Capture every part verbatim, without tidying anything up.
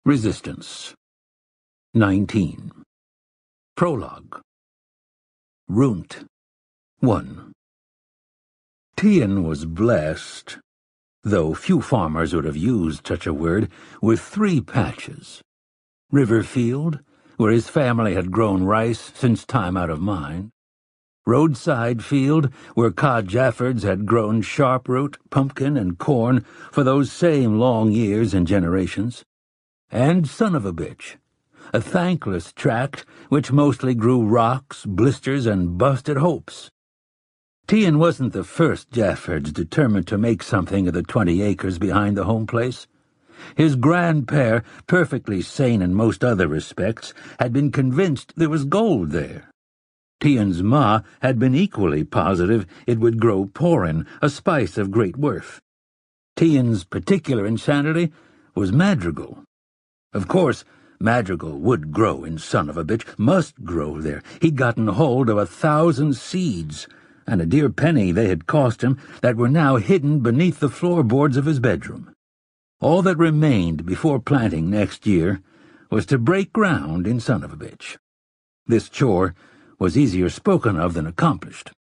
Resistance. nineteen. Prologue. Runt. one. Tian was blessed, though few farmers would have used such a word, with three patches. Riverfield, where his family had grown rice since time out of mind. Roadside field, where Cod Jaffords had grown sharp-root, pumpkin, and corn for those same long years and generations. And Son of a Bitch, a thankless tract which mostly grew rocks, blisters, and busted hopes. Tian wasn't the first Jaffords determined to make something of the twenty acres behind the home place. His grandpère, perfectly sane in most other respects, had been convinced there was gold there. Tian's ma had been equally positive it would grow porin, a spice of great worth. Tian's particular insanity was madrigal. Of course, madrigal would grow in Son of a Bitch, must grow there. He'd gotten hold of a thousand seeds, and a dear penny they had cost him, that were now hidden beneath the floorboards of his bedroom. All that remained before planting next year was to break ground in Son of a Bitch. This chore was easier spoken of than accomplished.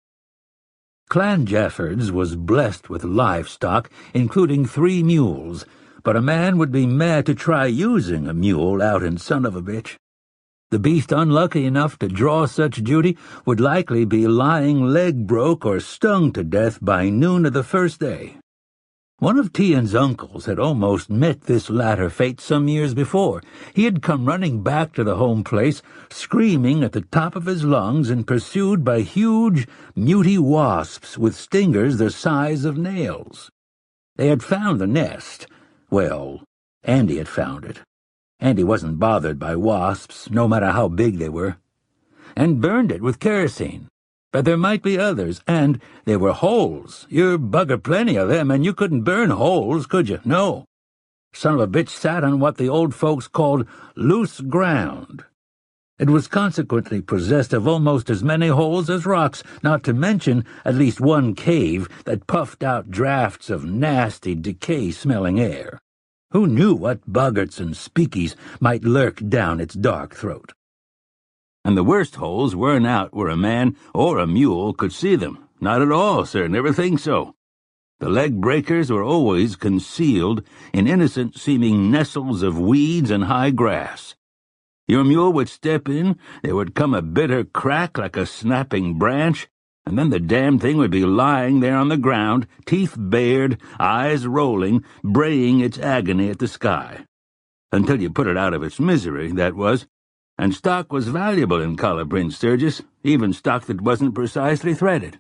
Clan Jaffords was blessed with livestock, including three mules, but a man would be mad to try using a mule out in Son of a Bitch. The beast unlucky enough to draw such duty would likely be lying leg broke or stung to death by noon of the first day. One of Tian's uncles had almost met this latter fate some years before. He had come running back to the home place, screaming at the top of his lungs and pursued by huge, muty wasps with stingers the size of nails. They had found the nest. Well, Andy had found it. Andy wasn't bothered by wasps, no matter how big they were, and burned it with kerosene. But there might be others, and there were holes. You bugger plenty of them, and you couldn't burn holes, could you? No. Son of a Bitch sat on what the old folks called loose ground. It was consequently possessed of almost as many holes as rocks, not to mention at least one cave that puffed out drafts of nasty, decay-smelling air. Who knew what boggarts and speakies might lurk down its dark throat? And the worst holes weren't out where a man or a mule could see them. Not at all, sir, never think so. The leg breakers were always concealed in innocent-seeming nestles of weeds and high grass. Your mule would step in, there would come a bitter crack like a snapping branch, and then the damned thing would be lying there on the ground, teeth bared, eyes rolling, braying its agony at the sky. Until you put it out of its misery, that was. And stock was valuable in Calabrine Sturgis, even stock that wasn't precisely threaded.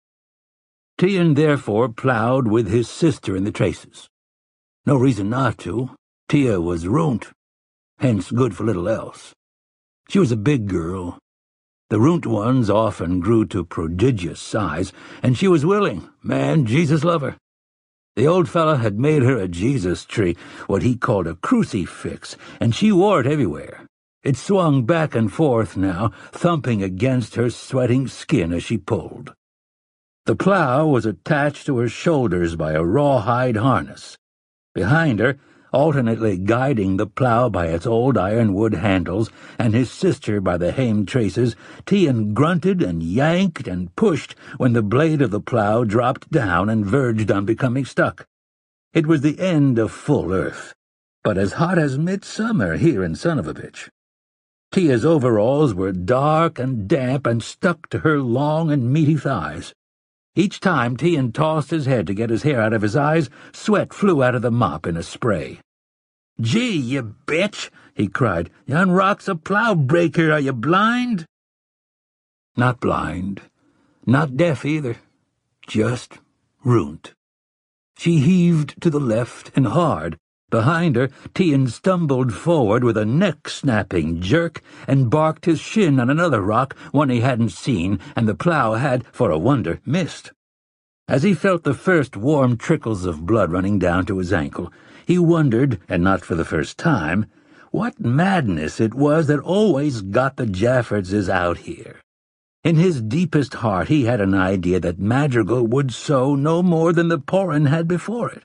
Tian therefore ploughed with his sister in the traces. No reason not to. Tia was runt, hence good for little else. She was a big girl. The runt ones often grew to prodigious size, and she was willing, man, Jesus love her. The old fellow had made her a Jesus tree, what he called a crucifix, and she wore it everywhere. It swung back and forth now, thumping against her sweating skin as she pulled. The plough was attached to her shoulders by a rawhide harness. Behind her, alternately guiding the plough by its old ironwood handles and his sister by the hame traces, Tian grunted and yanked and pushed when the blade of the plough dropped down and verged on becoming stuck. It was the end of full earth, but as hot as midsummer here in Son of a Bitch. Tia's overalls were dark and damp and stuck to her long and meaty thighs. Each time Tian tossed his head to get his hair out of his eyes, sweat flew out of the mop in a spray. "Gee, you bitch!" he cried. "Yon rock's a plough breaker, are you blind?" Not blind, not deaf either, just ruined. She heaved to the left and hard. Behind her, Tian stumbled forward with a neck-snapping jerk and barked his shin on another rock, one he hadn't seen, and the plough had, for a wonder, missed. As he felt the first warm trickles of blood running down to his ankle, he wondered, and not for the first time, what madness it was that always got the Jaffordses out here. In his deepest heart he had an idea that madrigal would sow no more than the porin had before it.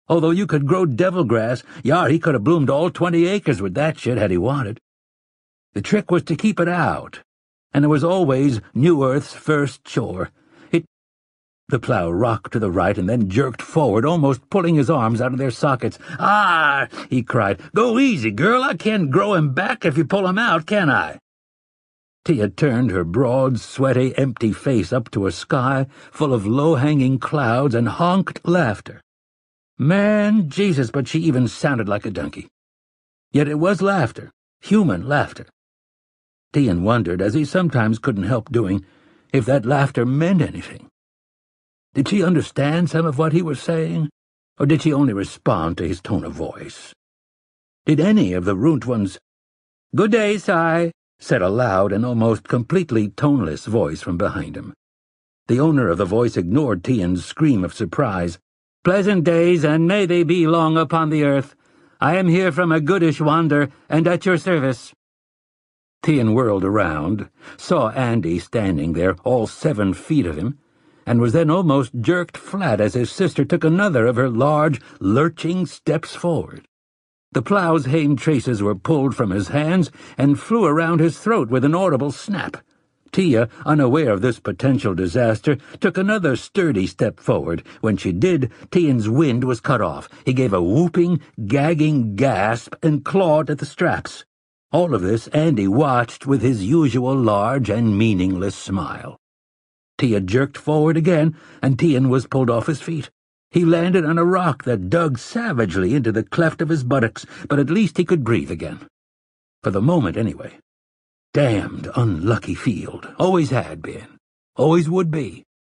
Although you could grow devil grass, yar, he could have bloomed all twenty acres with that shit had he wanted. The trick was to keep it out, and it was always New Earth's first chore. It... The plow rocked to the right and then jerked forward, almost pulling his arms out of their sockets. "Ah!" he cried. "Go easy, girl. I can't grow him back if you pull him out, can I?" Tia turned her broad, sweaty, empty face up to a sky full of low-hanging clouds and honked laughter. Man, Jesus, but she even sounded like a donkey. Yet it was laughter, human laughter. Tian wondered, as he sometimes couldn't help doing, if that laughter meant anything. Did she understand some of what he was saying, or did she only respond to his tone of voice? Did any of the ruined ones— "Good day, Sai," said a loud and almost completely toneless voice from behind him. The owner of the voice ignored Tian's scream of surprise. "Pleasant days, and may they be long upon the earth. I am here from a goodish wander, and at your service." Tian whirled around, saw Andy standing there, all seven feet of him, and was then almost jerked flat as his sister took another of her large, lurching steps forward. The plow's hame traces were pulled from his hands and flew around his throat with an audible snap. Tia, unaware of this potential disaster, took another sturdy step forward. When she did, Tian's wind was cut off. He gave a whooping, gagging gasp and clawed at the straps. All of this Andy watched with his usual large and meaningless smile. Tia jerked forward again, and Tian was pulled off his feet. He landed on a rock that dug savagely into the cleft of his buttocks, but at least he could breathe again. For the moment, anyway. Damned unlucky field. Always had been. Always would be.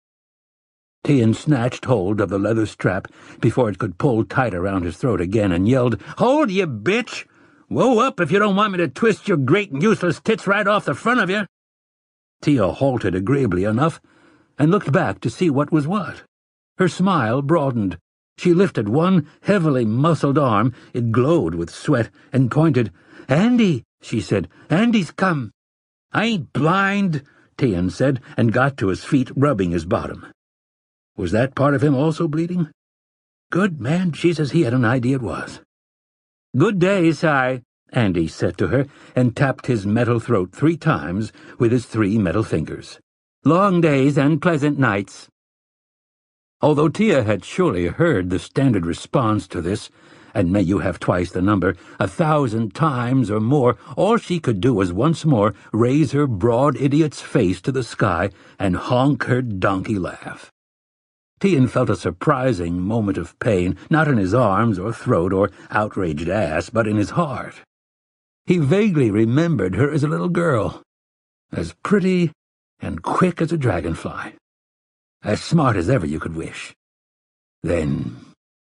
Tian snatched hold of the leather strap before it could pull tight around his throat again and yelled, "Hold, you bitch! Whoa up if you don't want me to twist your great and useless tits right off the front of you!" Tia halted agreeably enough and looked back to see what was what. Her smile broadened. She lifted one heavily muscled arm, it glowed with sweat, and pointed. "Andy," she said, "Andy's come." "I ain't blind," Tian said, and got to his feet, rubbing his bottom. Was that part of him also bleeding? Good man, Jesus, he had an idea it was. "Good day, Sai," Andy said to her, and tapped his metal throat three times with his three metal fingers. "Long days and pleasant nights." Although Tia had surely heard the standard response to this, and may you have twice the number, a thousand times or more, all she could do was once more raise her broad idiot's face to the sky and honk her donkey laugh. Tian felt a surprising moment of pain, not in his arms or throat or outraged ass, but in his heart. He vaguely remembered her as a little girl, as pretty and quick as a dragonfly, as smart as ever you could wish. Then...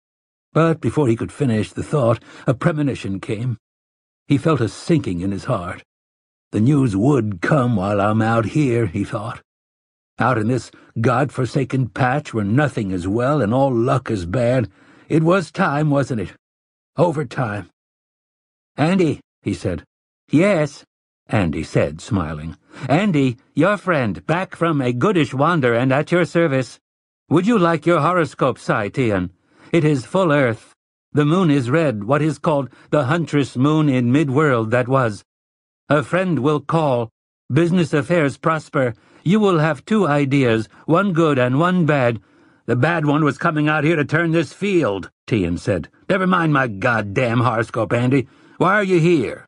But before he could finish the thought, a premonition came. He felt a sinking in his heart. The news would come while I'm out here, he thought. Out in this God-forsaken patch where nothing is well and all luck is bad. It was time, wasn't it? Overtime. "Andy," he said. "Yes," Andy said, smiling. "Andy, your friend, back from a goodish wander and at your service. Would you like your horoscope, Sai Tian? It is full earth. The moon is red, what is called the huntress moon in mid-world that was. A friend will call. Business affairs prosper. You will have two ideas, one good and one bad." "The bad one was coming out here to turn this field," Tian said. "Never mind my goddamn horoscope, Andy. Why are you here?"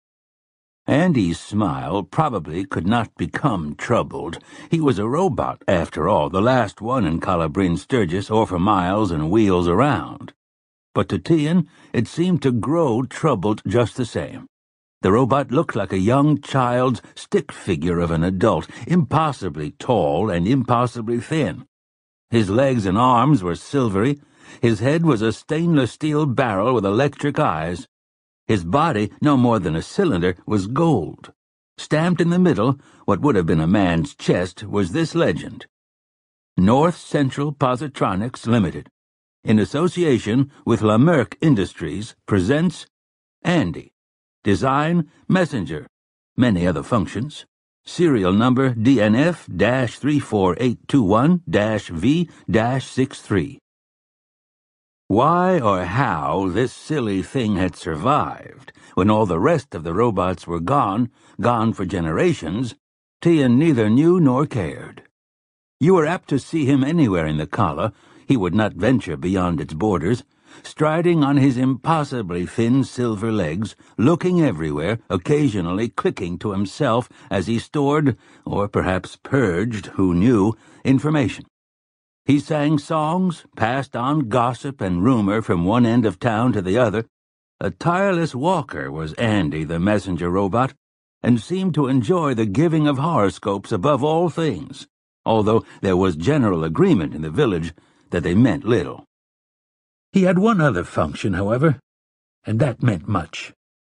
Andy's smile probably could not become troubled. He was a robot, after all, the last one in Calabrine Sturgis, or for miles and wheels around. But to Tian, it seemed to grow troubled just the same. The robot looked like a young child's stick figure of an adult, impossibly tall and impossibly thin. His legs and arms were silvery. His head was a stainless steel barrel with electric eyes. His body, no more than a cylinder, was gold. Stamped in the middle, what would have been a man's chest, was this legend: North Central Positronics Limited, in association with Lamerck Industries, presents Andy. Design, Messenger. Many other functions. Serial number D N F three four eight two one V sixty-three. Why or how this silly thing had survived when all the rest of the robots were gone, gone for generations, Tian neither knew nor cared. You were apt to see him anywhere in the Kala. He would not venture beyond its borders, striding on his impossibly thin silver legs, looking everywhere, occasionally clicking to himself as he stored, or perhaps purged, who knew, information. He sang songs, passed on gossip and rumor from one end of town to the other. A tireless walker was Andy, the messenger robot, and seemed to enjoy the giving of horoscopes above all things, although there was general agreement in the village that they meant little. He had one other function, however, and that meant much.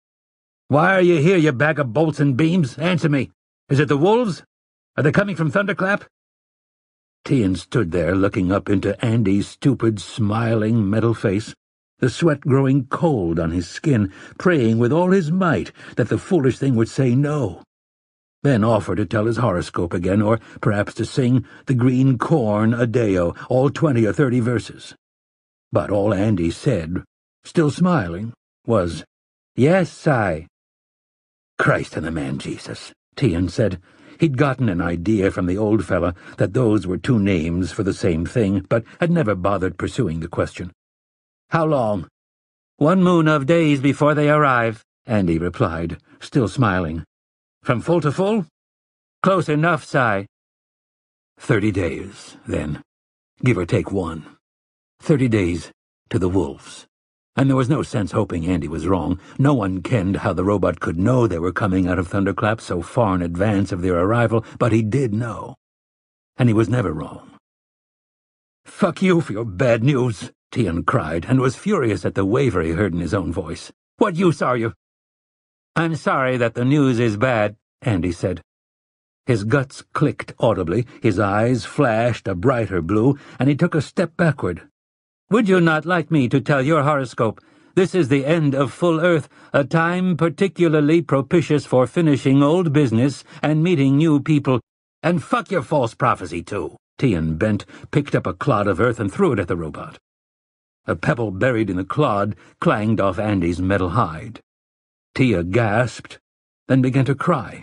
"Why are you here, you bag of bolts and beams? Answer me. Is it the wolves? Are they coming from Thunderclap?" Tian stood there looking up into Andy's stupid, smiling metal face, the sweat growing cold on his skin, praying with all his might that the foolish thing would say no, then offer to tell his horoscope again, or perhaps to sing the Green Corn Adeo, all twenty or thirty verses. But all Andy said, still smiling, was, "Yes, Si." "Christ and the man Jesus," Tian said. He'd gotten an idea from the old fella that those were two names for the same thing, but had never bothered pursuing the question. "How long?" "One moon of days before they arrive," Andy replied, still smiling. "From full to full?" "Close enough, Si." Thirty days, then, give or take one. Thirty days to the wolves. And there was no sense hoping Andy was wrong. No one kenned how the robot could know they were coming out of Thunderclap so far in advance of their arrival, but he did know. And he was never wrong. "Fuck you for your bad news," Tian cried, and was furious at the waver he heard in his own voice. "What use are you?" "I'm sorry that the news is bad," Andy said. His guts clicked audibly, his eyes flashed a brighter blue, and he took a step backward. "Would you not like me to tell your horoscope? This is the end of full Earth, a time particularly propitious for finishing old business and meeting new people. And fuck your false prophecy, too." Tian bent, picked up a clod of earth and threw it at the robot. A pebble buried in the clod clanged off Andy's metal hide. Tia gasped, then began to cry.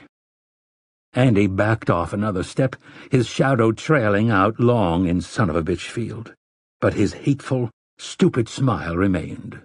Andy backed off another step, his shadow trailing out long in son-of-a-bitch field. But his hateful, stupid smile remained.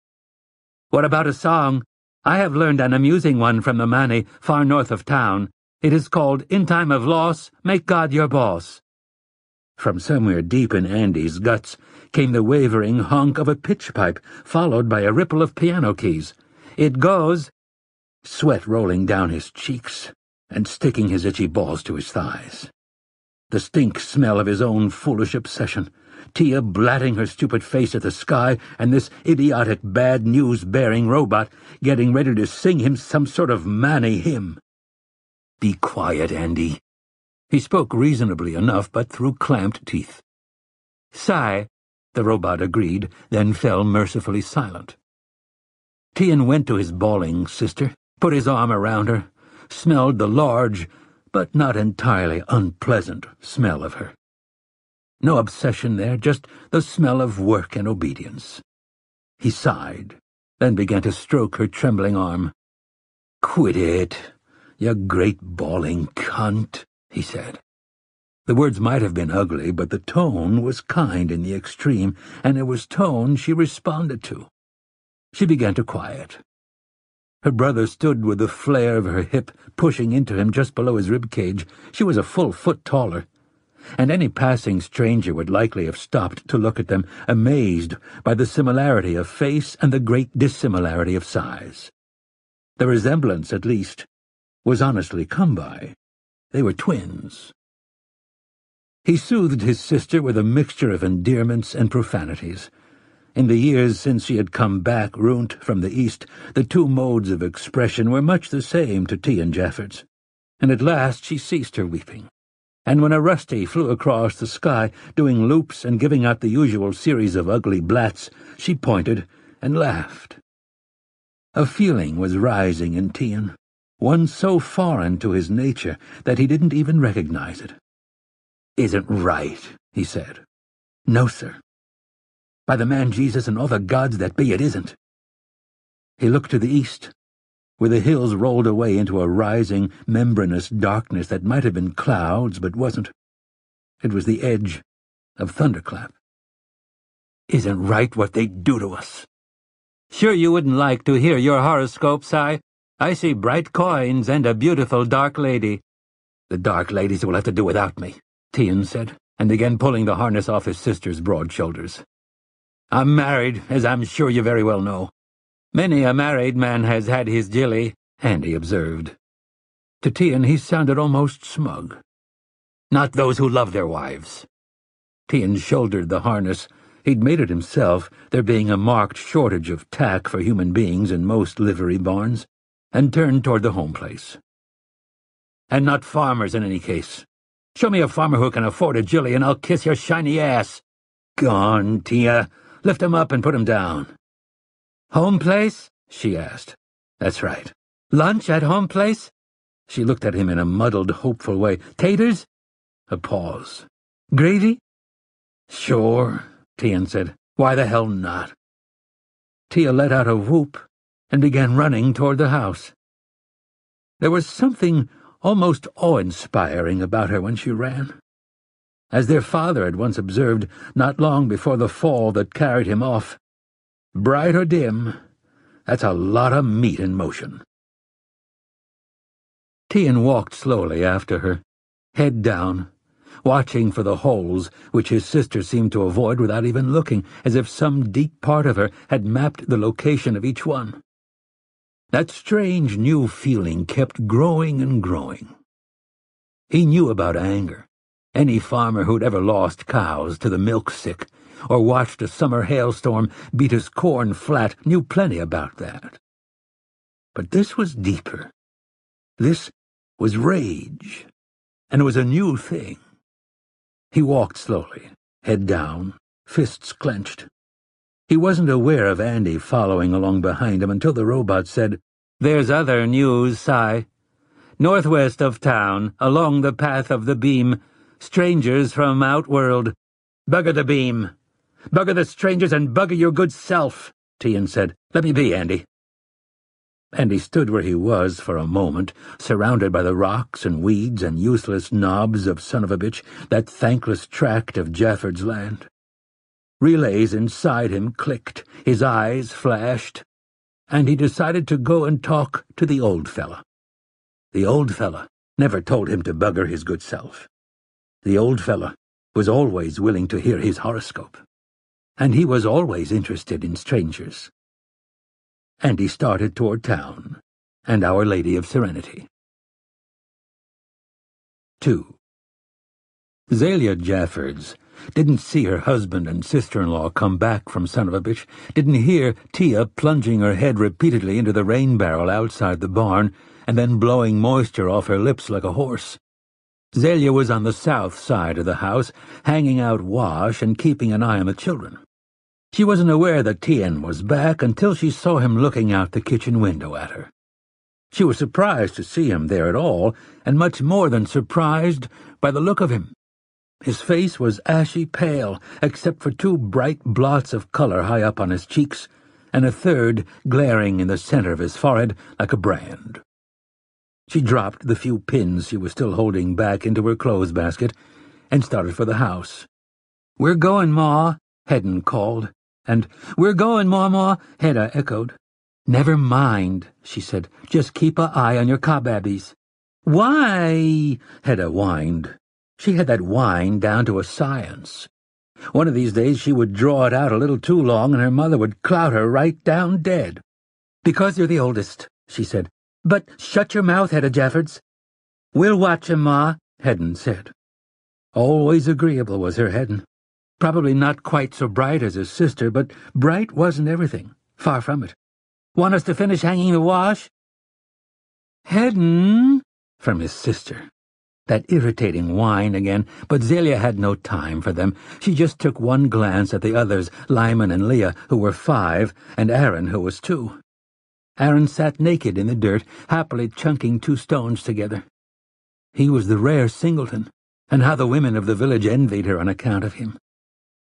"What about a song? I have learned an amusing one from the Mani, far north of town. It is called In Time of Loss, Make God Your Boss." From somewhere deep in Andy's guts came the wavering honk of a pitch pipe, followed by a ripple of piano keys. It goes, sweat rolling down his cheeks and sticking his itchy balls to his thighs. The stink smell of his own foolish obsession, Tia blatting her stupid face at the sky, and this idiotic bad news-bearing robot getting ready to sing him some sort of Mani hymn. "Be quiet, Andy." He spoke reasonably enough, but through clamped teeth. "Si," the robot agreed, then fell mercifully silent. Tian went to his bawling sister, put his arm around her, smelled the large, but not entirely unpleasant, smell of her. No obsession there, just the smell of work and obedience. He sighed, then began to stroke her trembling arm. "Quit it, you great bawling cunt," he said. The words might have been ugly, but the tone was kind in the extreme, and it was tone she responded to. She began to quiet. Her brother stood with the flare of her hip pushing into him just below his rib cage. She was a full foot taller, and any passing stranger would likely have stopped to look at them, amazed by the similarity of face and the great dissimilarity of size. The resemblance, at least, was honestly come by. They were twins. He soothed his sister with a mixture of endearments and profanities. In the years since she had come back ruined from the East, the two modes of expression were much the same to Tian Jeffords, and at last she ceased her weeping. And when a rusty flew across the sky, doing loops and giving out the usual series of ugly blats, she pointed and laughed. A feeling was rising in Tian, one so foreign to his nature that he didn't even recognize it. "Isn't right," he said. "No, sir." By the man Jesus and all the gods that be, it isn't. He looked to the east, where the hills rolled away into a rising, membranous darkness that might have been clouds, but wasn't. It was the edge of thunderclap. Isn't right what they do to us. Sure you wouldn't like to hear your horoscope, Si? I see bright coins and a beautiful dark lady. The dark ladies will have to do without me, Tian said, and began pulling the harness off his sister's broad shoulders. I'm married, as I'm sure you very well know. Many a married man has had his Jilly, Andy observed. To Tian he sounded almost smug. Not those who love their wives. Tian shouldered the harness. He'd made it himself, there being a marked shortage of tack for human beings in most livery barns, and turned toward the home place. And not farmers in any case. Show me a farmer who can afford a Jilly and I'll kiss your shiny ass. Gone, Tia. Lift him up and put him down. Home place? She asked. That's right. Lunch at home place? She looked at him in a muddled, hopeful way. Taters? A pause. Gravy? Sure, Tian said. Why the hell not? Tia let out a whoop and began running toward the house. There was something almost awe-inspiring about her when she ran. As their father had once observed not long before the fall that carried him off, bright or dim, that's a lot of meat in motion. Tian walked slowly after her, head down, watching for the holes which his sister seemed to avoid without even looking, as if some deep part of her had mapped the location of each one. That strange new feeling kept growing and growing. He knew about anger. Any farmer who'd ever lost cows to the milk-sick or watched a summer hailstorm beat his corn flat knew plenty about that. But this was deeper. This was rage, and it was a new thing. He walked slowly, head down, fists clenched. He wasn't aware of Andy following along behind him until the robot said, There's other news, Si. Northwest of town, along the path of the beam, strangers from Outworld. Bugger the beam. Bugger the strangers and bugger your good self, Tian said. Let me be, Andy. Andy stood where he was for a moment, surrounded by the rocks and weeds and useless knobs of son-of-a-bitch, that thankless tract of Jafford's land. Relays inside him clicked, his eyes flashed, and he decided to go and talk to the old fella. The old fella never told him to bugger his good self. The old fella was always willing to hear his horoscope, and he was always interested in strangers. And he started toward town and Our Lady of Serenity. Two. Zalia Jaffords didn't see her husband and sister-in-law come back from son-of-a-bitch, didn't hear Tia plunging her head repeatedly into the rain barrel outside the barn and then blowing moisture off her lips like a horse. Zalia was on the south side of the house, hanging out wash and keeping an eye on the children. She wasn't aware that Tian was back until she saw him looking out the kitchen window at her. She was surprised to see him there at all, and much more than surprised by the look of him. His face was ashy pale, except for two bright blots of color high up on his cheeks, and a third glaring in the center of his forehead like a brand. She dropped the few pins she was still holding back into her clothes basket and started for the house. "We're going, Ma," Hedden called, and "We're going, Ma, Ma," Hedda echoed. "Never mind," she said. "Just keep a eye on your cobabbies." "Why?" Hedda whined. She had that whine down to a science. One of these days she would draw it out a little too long and her mother would clout her right down dead. "Because you're the oldest," she said. "But shut your mouth, Hedda Jaffords." "We'll watch him, Ma," Hedden said. Always agreeable was her Hedden. Probably not quite so bright as his sister, but bright wasn't everything. Far from it. "Want us to finish hanging the wash?" "Hedden," from his sister. That irritating whine again, but Zalia had no time for them. She just took one glance at the others, Lyman and Leah, who were five, and Aaron, who was two. Aaron sat naked in the dirt, happily chunking two stones together. He was the rare singleton, and how the women of the village envied her on account of him.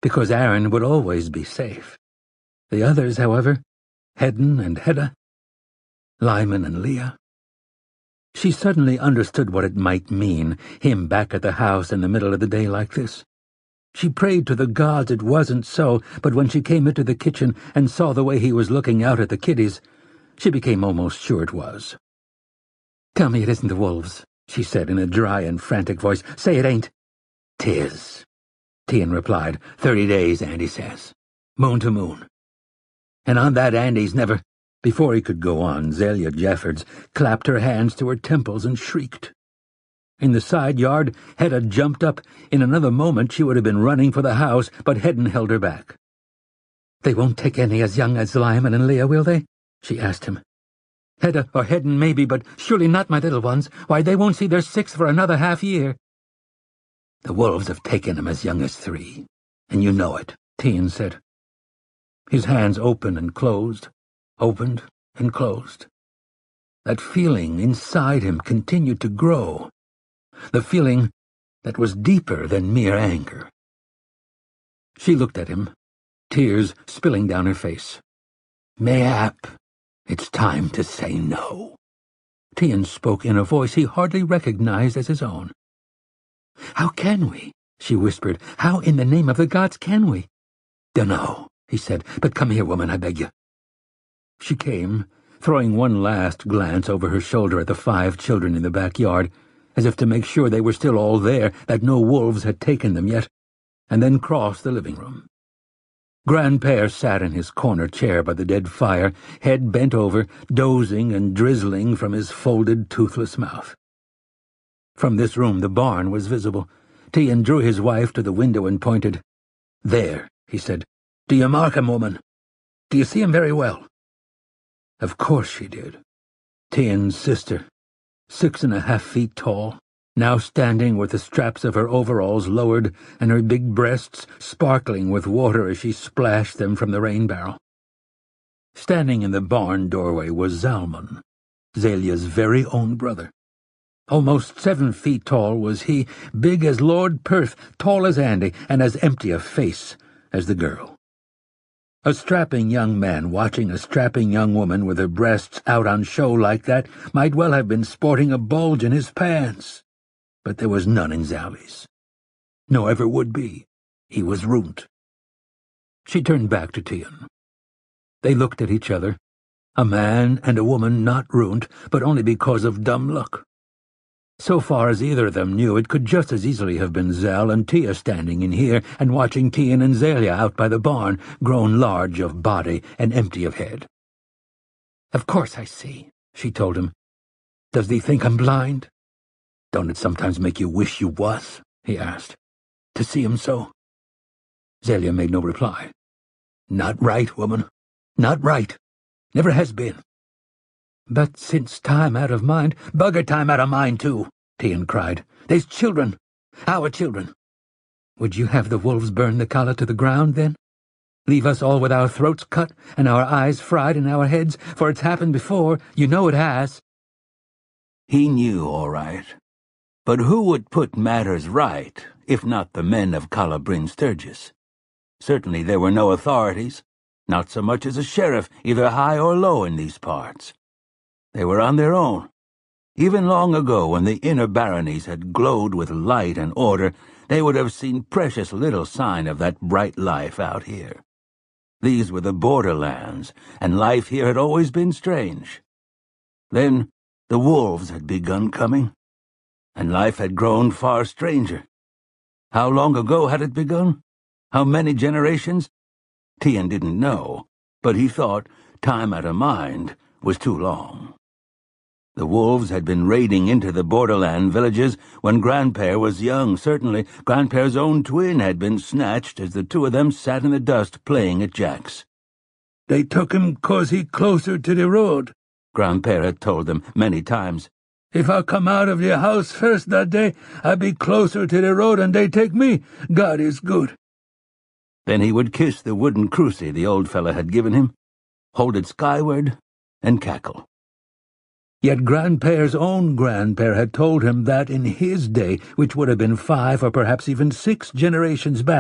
because Aaron would always be safe. The others, however, Hedden and Hedda, Lyman and Leah. She suddenly understood what it might mean, him back at the house in the middle of the day like this. She prayed to the gods it wasn't so, but when she came into the kitchen and saw the way he was looking out at the kiddies, she became almost sure it was. "Tell me it isn't the wolves," she said in a dry and frantic voice. "Say it ain't." "'Tis," Tian replied. "Thirty days, Andy says. Moon to moon. And on that Andy's never—" Before he could go on, Zelia Jeffords clapped her hands to her temples and shrieked. In the side yard, Hedda jumped up. In another moment she would have been running for the house, but Hedden held her back. "They won't take any as young as Lyman and Leah, will they?" she asked him. "Hedda or Hedden maybe, but surely not my little ones. Why, they won't see their six for another half year." "The wolves have taken them as young as three, and you know it," Tian said. His hands opened and closed, opened and closed. That feeling inside him continued to grow. The feeling that was deeper than mere anger. She looked at him, tears spilling down her face. "Mayhap it's time to say no." Tian spoke in a voice he hardly recognized as his own. "How can we?" she whispered. "How in the name of the gods can we?" "Dunno," he said, "but come here, woman, I beg you." She came, throwing one last glance over her shoulder at the five children in the backyard, as if to make sure they were still all there, that no wolves had taken them yet, and then crossed the living room. Grandpère sat in his corner chair by the dead fire, head bent over, dozing and drizzling from his folded, toothless mouth. From this room the barn was visible. Tian drew his wife to the window and pointed. "There," he said. "Do you mark him, woman? Do you see him very well?" Of course she did. Tian's sister, six and a half feet tall, now standing with the straps of her overalls lowered and her big breasts sparkling with water as she splashed them from the rain barrel. Standing in the barn doorway was Zalman, Zelia's very own brother. Almost seven feet tall was he, big as Lord Perth, tall as Andy, and as empty of face as the girl. A strapping young man watching a strapping young woman with her breasts out on show like that might well have been sporting a bulge in his pants. But there was none in Zally's. No ever would be. He was ruined. She turned back to Tian. They looked at each other, a man and a woman not ruined, but only because of dumb luck. So far as either of them knew, it could just as easily have been Zal and Tia standing in here and watching Tian and Zelia out by the barn, grown large of body and empty of head. "Of course I see," she told him. "Does thee think I'm blind?" "Don't it sometimes make you wish you was?" he asked. "To see him so?" Zelia made no reply. "Not right, woman. Not right. Never has been." "But since time out of mind—" "Bugger time out of mind, too," Tian cried. "There's children. Our children." "Would you have the wolves burn the Kala to the ground, then? Leave us all with our throats cut and our eyes fried in our heads, for it's happened before. You know it has." He knew, all right. But who would put matters right, if not the men of Calla Bryn Sturgis? Certainly there were no authorities, not so much as a sheriff, either high or low in these parts. They were on their own. Even long ago, when the inner baronies had glowed with light and order, they would have seen precious little sign of that bright life out here. These were the borderlands, and life here had always been strange. Then the wolves had begun coming, and life had grown far stranger. How long ago had it begun? How many generations? Tian didn't know, but he thought time out of mind was too long. The wolves had been raiding into the borderland villages when Grandpère was young. Certainly, Grandpère's own twin had been snatched as the two of them sat in the dust playing at jacks. "They took him 'cause he closer to the road," Grandpère had told them many times. "If I come out of your house first that day, I be closer to the road and they take me. God is good." Then he would kiss the wooden cruci the old fellow had given him, hold it skyward, and cackle. Yet Grandpère's own grandpère had told him that in his day, which would have been five or perhaps even six generations back,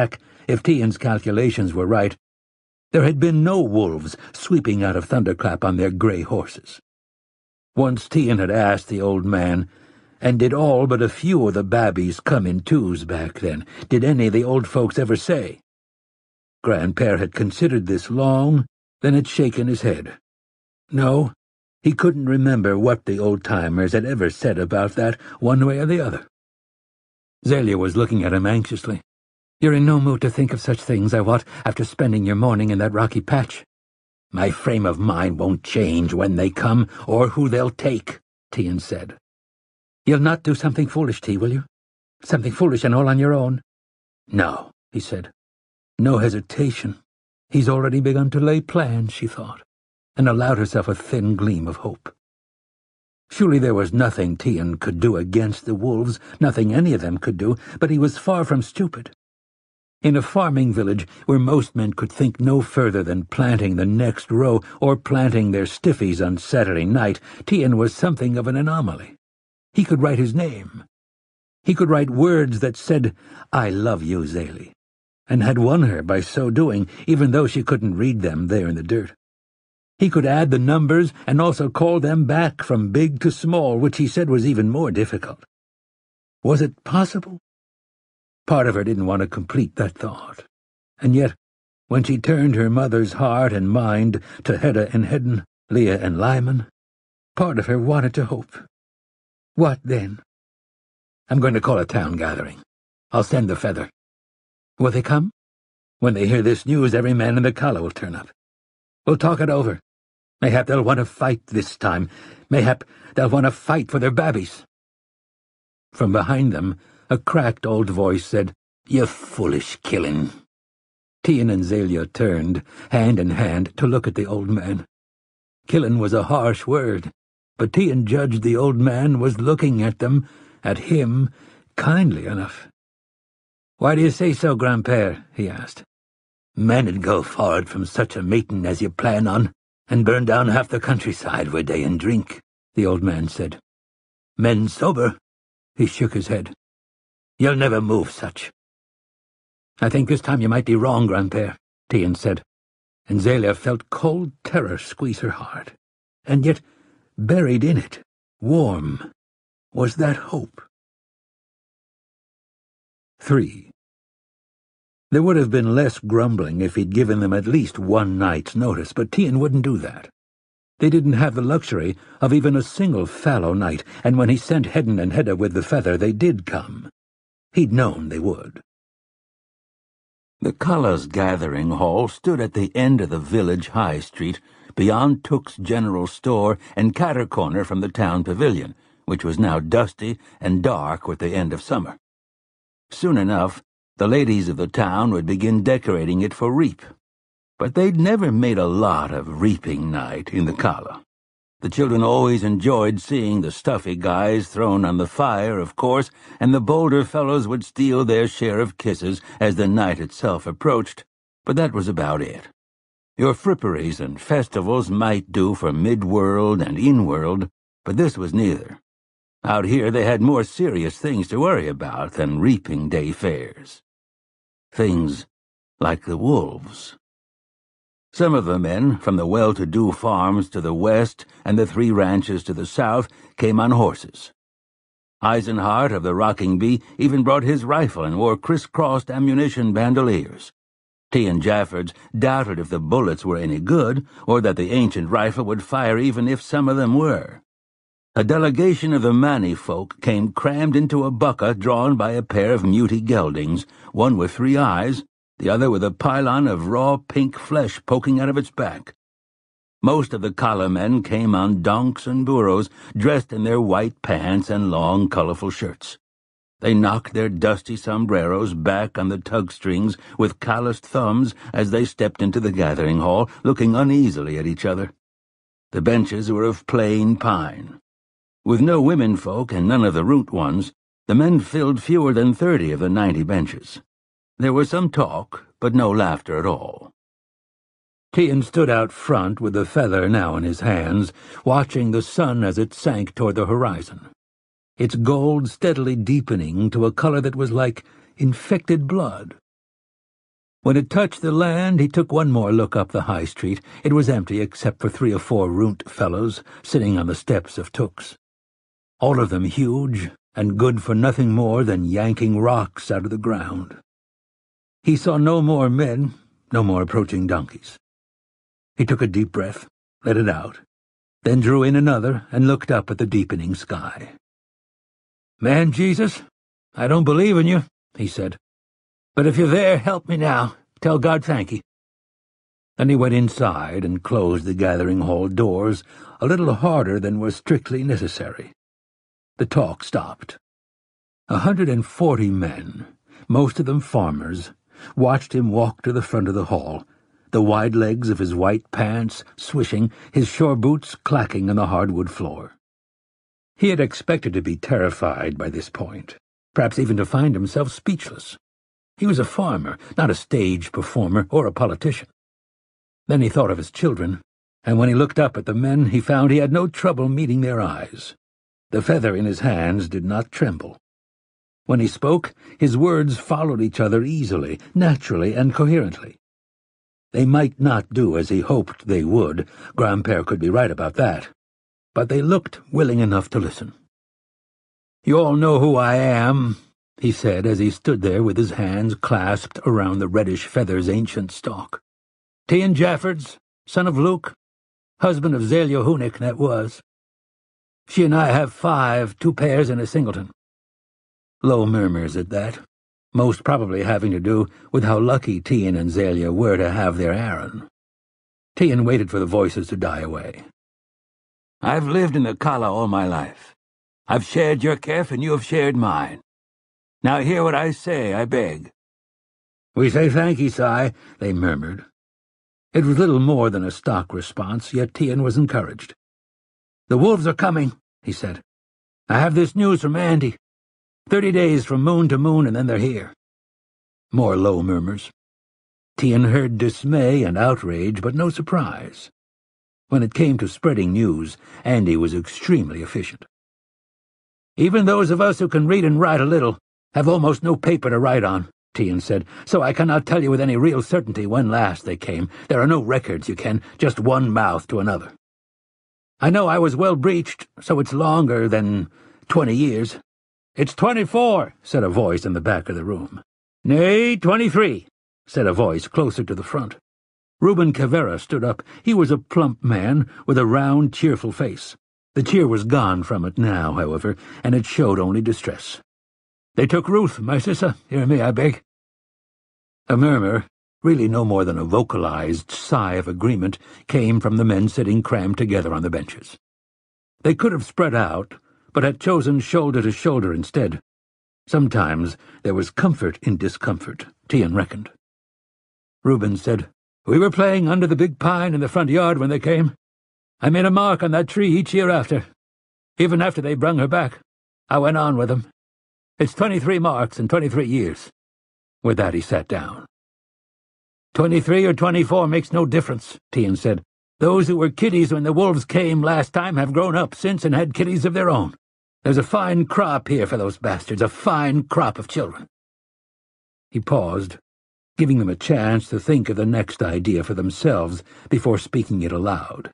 if Tian's calculations were right, there had been no wolves sweeping out of Thunderclap on their grey horses. Once Tian had asked the old man, and did all but a few of the babbies come in twos back then? Did any of the old folks ever say? Grandpère had considered this long, then had shaken his head. No, he couldn't remember what the old-timers had ever said about that, one way or the other. Zelia was looking at him anxiously. "You're in no mood to think of such things, I wot, after spending your morning in that rocky patch." "My frame of mind won't change when they come, or who they'll take," Tian said. "You'll not do something foolish, T, will you? Something foolish and all on your own?" "No," he said. No hesitation. He's already begun to lay plans, she thought, and allowed herself a thin gleam of hope. Surely there was nothing Tian could do against the wolves, nothing any of them could do, but he was far from stupid. In a farming village where most men could think no further than planting the next row or planting their stiffies on Saturday night, Tian was something of an anomaly. He could write his name. He could write words that said, "I love you, Zélie," and had won her by so doing, even though she couldn't read them there in the dirt. He could add the numbers and also call them back from big to small, which he said was even more difficult. Was it possible? Part of her didn't want to complete that thought. And yet, when she turned her mother's heart and mind to Hedda and Hedden, Leah and Lyman, part of her wanted to hope. What then? "I'm going to call a town gathering. I'll send the feather. Will they come? When they hear this news, every man in the Kala will turn up. We'll talk it over. Mayhap they'll want to fight this time. Mayhap they'll want to fight for their babbies." From behind them, a cracked old voice said, "You foolish Killin." Tian and Zelia turned, hand in hand, to look at the old man. Killin was a harsh word, but Tian judged the old man was looking at them, at him, kindly enough. "Why do you say so, Grandpère?" he asked. "Men'd go forward from such a meeting as you plan on, and burn down half the countryside where they and drink," the old man said. "Men sober?" He shook his head. "You'll never move such." "I think this time you might be wrong, Grandpère," Tian said, and Zelia felt cold terror squeeze her heart. And yet, buried in it, warm, was that hope. Three. There would have been less grumbling if he'd given them at least one night's notice, but Tian wouldn't do that. They didn't have the luxury of even a single fallow night, and when he sent Hedden and Hedda with the feather, they did come. He'd known they would. The Kala's gathering hall stood at the end of the village high street, beyond Took's general store and catter corner from the town pavilion, which was now dusty and dark with the end of summer. Soon enough, the ladies of the town would begin decorating it for reap. But they'd never made a lot of reaping night in the Kala. The children always enjoyed seeing the stuffy guys thrown on the fire, of course, and the bolder fellows would steal their share of kisses as the night itself approached, but that was about it. Your fripperies and festivals might do for mid-world and in-world, but this was neither. Out here they had more serious things to worry about than reaping day fairs. Things like the wolves. Some of the men, from the well-to-do farms to the west and the three ranches to the south, came on horses. Eisenhart of the Rocking Bee even brought his rifle and wore criss-crossed ammunition bandoliers. T and Jaffords doubted if the bullets were any good, or that the ancient rifle would fire even if some of them were. A delegation of the Manny folk came crammed into a bucka drawn by a pair of muty geldings, one with three eyes, the other with a pylon of raw pink flesh poking out of its back. Most of the Kala men came on donks and burros, dressed in their white pants and long, colorful shirts. They knocked their dusty sombreros back on the tug-strings with calloused thumbs as they stepped into the gathering hall, looking uneasily at each other. The benches were of plain pine. With no women folk and none of the root ones, the men filled fewer than thirty of the ninety benches. There was some talk, but no laughter at all. Tian stood out front with the feather now in his hands, watching the sun as it sank toward the horizon, its gold steadily deepening to a color that was like infected blood. When it touched the land, he took one more look up the high street. It was empty except for three or four runt fellows sitting on the steps of Tooks. All of them huge and good for nothing more than yanking rocks out of the ground. He saw no more men, no more approaching donkeys. He took a deep breath, let it out, then drew in another and looked up at the deepening sky. "Man Jesus, I don't believe in you," he said. "But if you're there, help me now. Tell God thank you." Then he went inside and closed the gathering hall doors a little harder than was strictly necessary. The talk stopped. A hundred and forty men, most of them farmers, watched him walk to the front of the hall, the wide legs of his white pants swishing, his shore boots clacking on the hardwood floor. He had expected to be terrified by this point, perhaps even to find himself speechless. He was a farmer, not a stage performer or a politician. Then he thought of his children, and when he looked up at the men, he found he had no trouble meeting their eyes. The feather in his hands did not tremble. When he spoke, his words followed each other easily, naturally, and coherently. They might not do as he hoped they would, Grandpère could be right about that, but they looked willing enough to listen. "You all know who I am," he said as he stood there with his hands clasped around the reddish feather's ancient stalk. "Tian Jeffords, son of Luke, husband of Zelia Hunik, that was. She and I have five, two pairs and a singleton." Low murmurs at that, most probably having to do with how lucky Tian and Zelia were to have their Aaron. Tian waited for the voices to die away. "I've lived in the Kala all my life. I've shared your kef and you have shared mine. Now hear what I say, I beg." "We say thank ye, Sai," they murmured. It was little more than a stock response, yet Tian was encouraged. "The wolves are coming," he said. "I have this news from Andy. Thirty days from moon to moon, and then they're here." More low murmurs. Tian heard dismay and outrage, but no surprise. When it came to spreading news, Andy was extremely efficient. "Even those of us who can read and write a little have almost no paper to write on," Tian said, "so I cannot tell you with any real certainty when last they came. There are no records, you can, just one mouth to another. I know I was well breeched, so it's longer than twenty years." "It's twenty-four," said a voice in the back of the room. "Nay, twenty-three," said a voice closer to the front. Reuben Cavera stood up. He was a plump man with a round, cheerful face. The cheer was gone from it now, however, and it showed only distress. "They took Ruth, my sister. Hear me, I beg." A murmur, really no more than a vocalized sigh of agreement, came from the men sitting crammed together on the benches. They could have spread out, but had chosen shoulder to shoulder instead. Sometimes there was comfort in discomfort, Tian reckoned. Reuben said, "We were playing under the big pine in the front yard when they came. I made a mark on that tree each year after. Even after they brung her back, I went on with them. It's twenty-three marks in twenty-three years." With that he sat down. Twenty-three or twenty-four makes no difference," Tian said. "Those who were kiddies when the wolves came last time have grown up since and had kiddies of their own. There's a fine crop here for those bastards, a fine crop of children." He paused, giving them a chance to think of the next idea for themselves before speaking it aloud.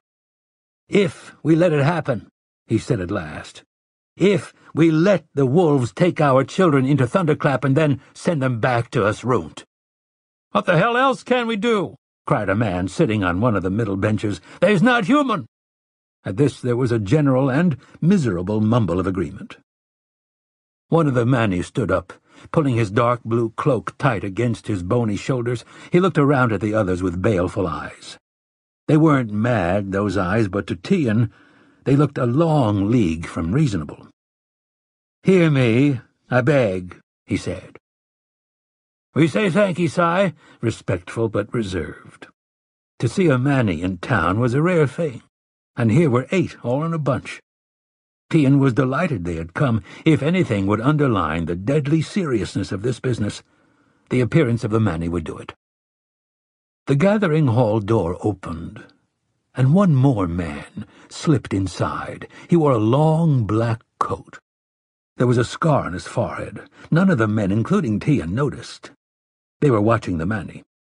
"If we let it happen," he said at last, "if we let the wolves take our children into Thunderclap and then send them back to us ruined." "What the hell else can we do?" cried a man sitting on one of the middle benches. "They's not human." At this there was a general and miserable mumble of agreement. One of the Manny stood up, pulling his dark blue cloak tight against his bony shoulders. He looked around at the others with baleful eyes. They weren't mad, those eyes, but to Tian they looked a long league from reasonable. "Hear me, I beg," he said. "We say thank ye, Sai," respectful but reserved. To see a Manny in town was a rare thing, and here were eight all in a bunch. Tian was delighted they had come. If anything would underline the deadly seriousness of this business, the appearance of the Manny would do it. The gathering hall door opened, and one more man slipped inside. He wore a long black coat. There was a scar on his forehead. None of the men, including Tian, noticed. They were watching the Manny.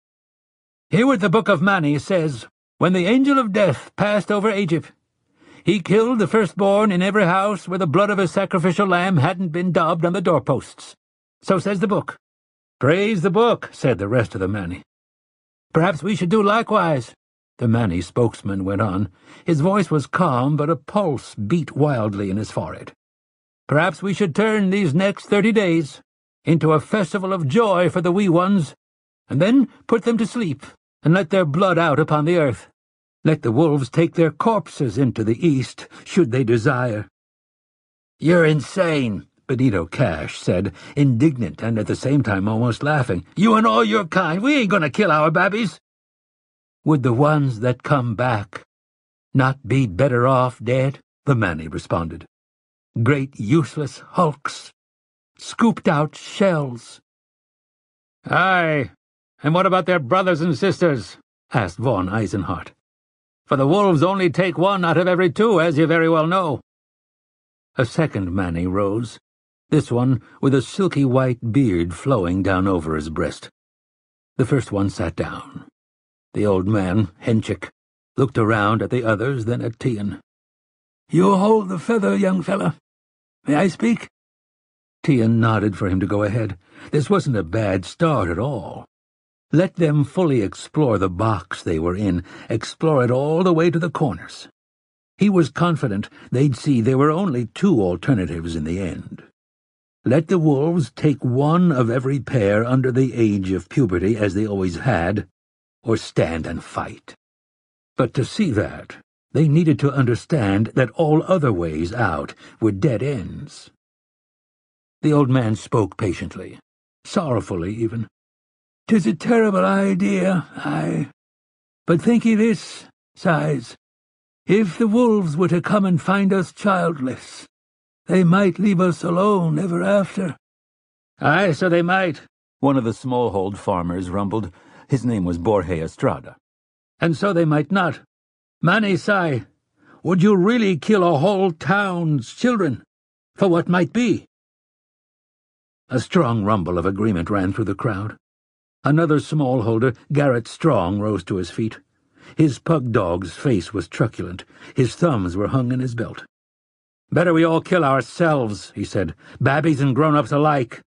Hear what the Book of Mani says. When the angel of death passed over Egypt, he killed the firstborn in every house where the blood of a sacrificial lamb hadn't been daubed on the doorposts. So says the book. Praise the book, said the rest of the Mani. Perhaps we should do likewise, the Mani spokesman went on. His voice was calm, but a pulse beat wildly in his forehead. Perhaps we should turn these next thirty days into a festival of joy for the wee ones, and then put them to sleep, and let their blood out upon the earth. Let the wolves take their corpses into the east, should they desire. You're insane, Benito Cash said, indignant and at the same time almost laughing. You and all your kind, we ain't gonna kill our babbies. Would the ones that come back not be better off dead? The Mani responded. Great useless hulks, scooped-out shells. Aye, and what about their brothers and sisters? Asked von Eisenhardt. For the wolves only take one out of every two, as you very well know. A second Mani rose, this one with a silky white beard flowing down over his breast. The first one sat down. The old man, Henchik, looked around at the others, then at Tian. You hold the feather, young fella. May I speak? Tian nodded for him to go ahead. This wasn't a bad start at all. Let them fully explore the box they were in, explore it all the way to the corners. He was confident they'd see there were only two alternatives in the end. Let the wolves take one of every pair under the age of puberty, as they always had, or stand and fight. But to see that, they needed to understand that all other ways out were dead ends. The old man spoke patiently, sorrowfully even. "'Tis a terrible idea, aye. But think ye this, sighs. If the wolves were to come and find us childless, they might leave us alone ever after." "Aye, so they might," one of the smallhold farmers rumbled. His name was Borge Estrada. "And so they might not. Mani Sai, would you really kill a whole town's children for what might be?" A strong rumble of agreement ran through the crowd. Another smallholder, Garrett Strong, rose to his feet. His pug dog's face was truculent. His thumbs were hung in his belt. "Better we all kill ourselves," he said, "babbies and grown-ups alike."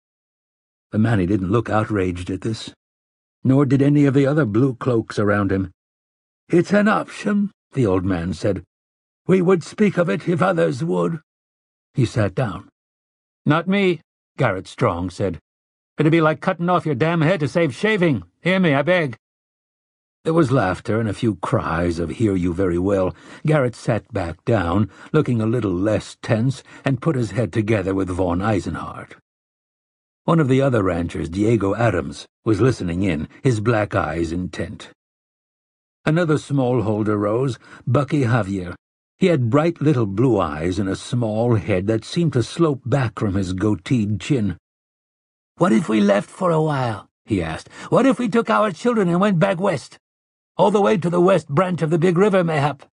The Mani didn't look outraged at this, nor did any of the other blue cloaks around him. "It's an option," the old man said. "We would speak of it if others would." He sat down. "Not me," Garrett Strong said. "It'd be like cutting off your damn head to save shaving. Hear me, I beg." There was laughter and a few cries of "hear you very well." Garrett sat back down, looking a little less tense, and put his head together with von Eisenhardt. One of the other ranchers, Diego Adams, was listening in, his black eyes intent. Another smallholder rose, Bucky Javier. He had bright little blue eyes and a small head that seemed to slope back from his goateed chin. "What if we left for a while?" he asked. "What if we took our children and went back west? All the way to the west branch of the big river, mayhap?"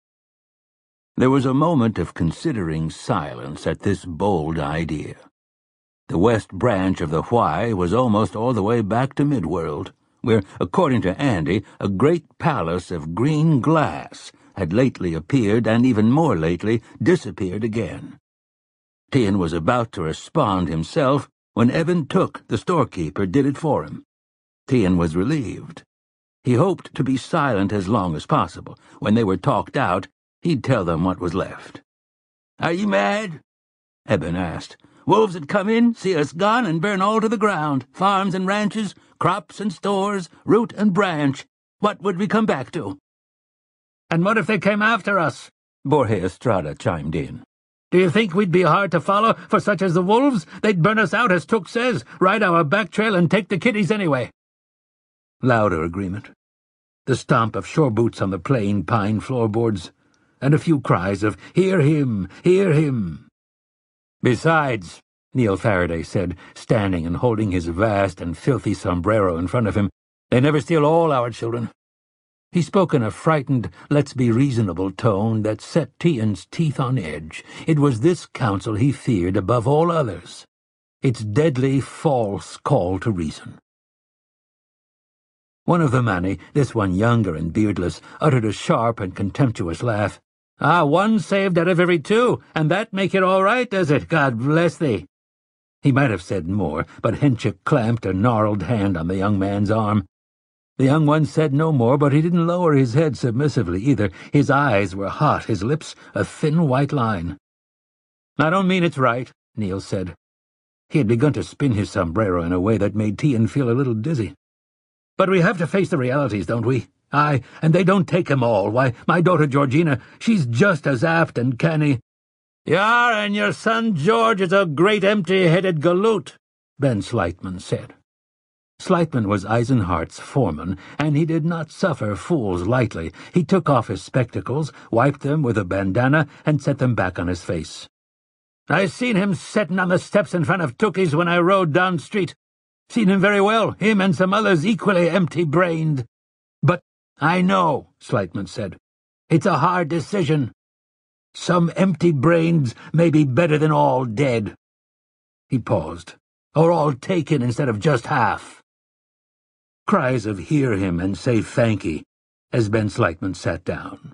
There was a moment of considering silence at this bold idea. The west branch of the Why was almost all the way back to Midworld, where, according to Andy, a great palace of green glass had lately appeared and even more lately disappeared again. Tian was about to respond himself when Evan Took, the storekeeper, did it for him. Tian was relieved. He hoped to be silent as long as possible. When they were talked out, he'd tell them what was left. "Are you mad?" Eben asked. "Wolves would come in, see us gone, and burn all to the ground. Farms and ranches, crops and stores, root and branch. What would we come back to?" "And what if they came after us?" Borge Estrada chimed in. "Do you think we'd be hard to follow for such as the wolves? They'd burn us out, as Took says, ride our back trail and take the kiddies anyway." Louder agreement. The stomp of shore boots on the plain pine floorboards, and a few cries of "Hear him! Hear him!" "Besides," Neil Faraday said, standing and holding his vast and filthy sombrero in front of him, "they never steal all our children." He spoke in a frightened, let's-be-reasonable tone that set Tian's teeth on edge. It was this counsel he feared above all others, its deadly, false call to reason. One of the many, this one younger and beardless, uttered a sharp and contemptuous laugh. "Ah, one saved out of every two, and that make it all right, does it? God bless thee." He might have said more, but Henchik clamped a gnarled hand on the young man's arm. The young one said no more, but he didn't lower his head submissively either. His eyes were hot, his lips a thin white line. "I don't mean it's right," Neil said. He had begun to spin his sombrero in a way that made Tian feel a little dizzy. "But we have to face the realities, don't we? Aye, and they don't take 'em all. Why, my daughter Georgina, she's just as apt and canny." "Yar, and your son George is a great empty-headed galoot," Ben Slightman said. Slightman was Eisenhardt's foreman, and he did not suffer fools lightly. He took off his spectacles, wiped them with a bandana, and set them back on his face. "I seen him settin' on the steps in front of Tookie's when I rode down street. Seen him very well, him and some others equally empty-brained." "But I know," Slightman said. "It's a hard decision. Some empty-brains may be better than all dead." He paused. "Or all taken instead of just half." Cries of "hear him" and "say thanky" as Ben Slightman sat down.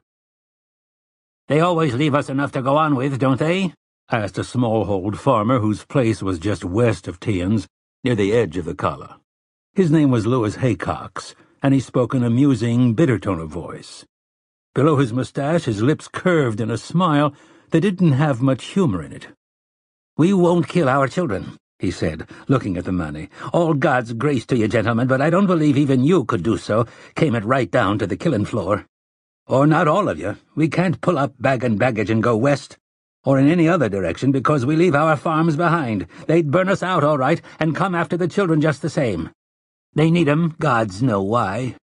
"They always leave us enough to go on with, don't they?" asked a small-hold farmer whose place was just west of Tian's, near the edge of the Kala. His name was Louis Haycox, and he spoke in a musing, bitter tone of voice. Below his mustache his lips curved in a smile that didn't have much humor in it. "We won't kill our children," he said, looking at the Mani. "All God's grace to you, gentlemen, but I don't believe even you could do so, came it right down to the killing floor. Or not all of you. We can't pull up bag and baggage and go west, or in any other direction, because we leave our farms behind. They'd burn us out all right, and come after the children just the same. They need 'em, gods know why.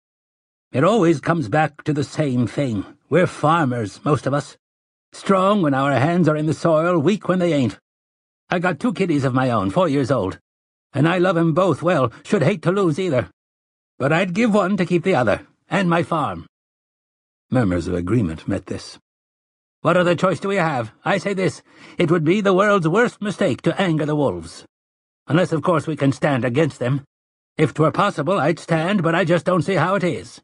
It always comes back to the same thing. We're farmers, most of us. Strong when our hands are in the soil, weak when they ain't. I got two kiddies of my own, four years old, and I love 'em both well, should hate to lose either. But I'd give one to keep the other, and my farm." Murmurs of agreement met this. "What other choice do we have? I say this, it would be the world's worst mistake to anger the wolves. Unless, of course, we can stand against them. If 'twere possible, I'd stand, but I just don't see how it is."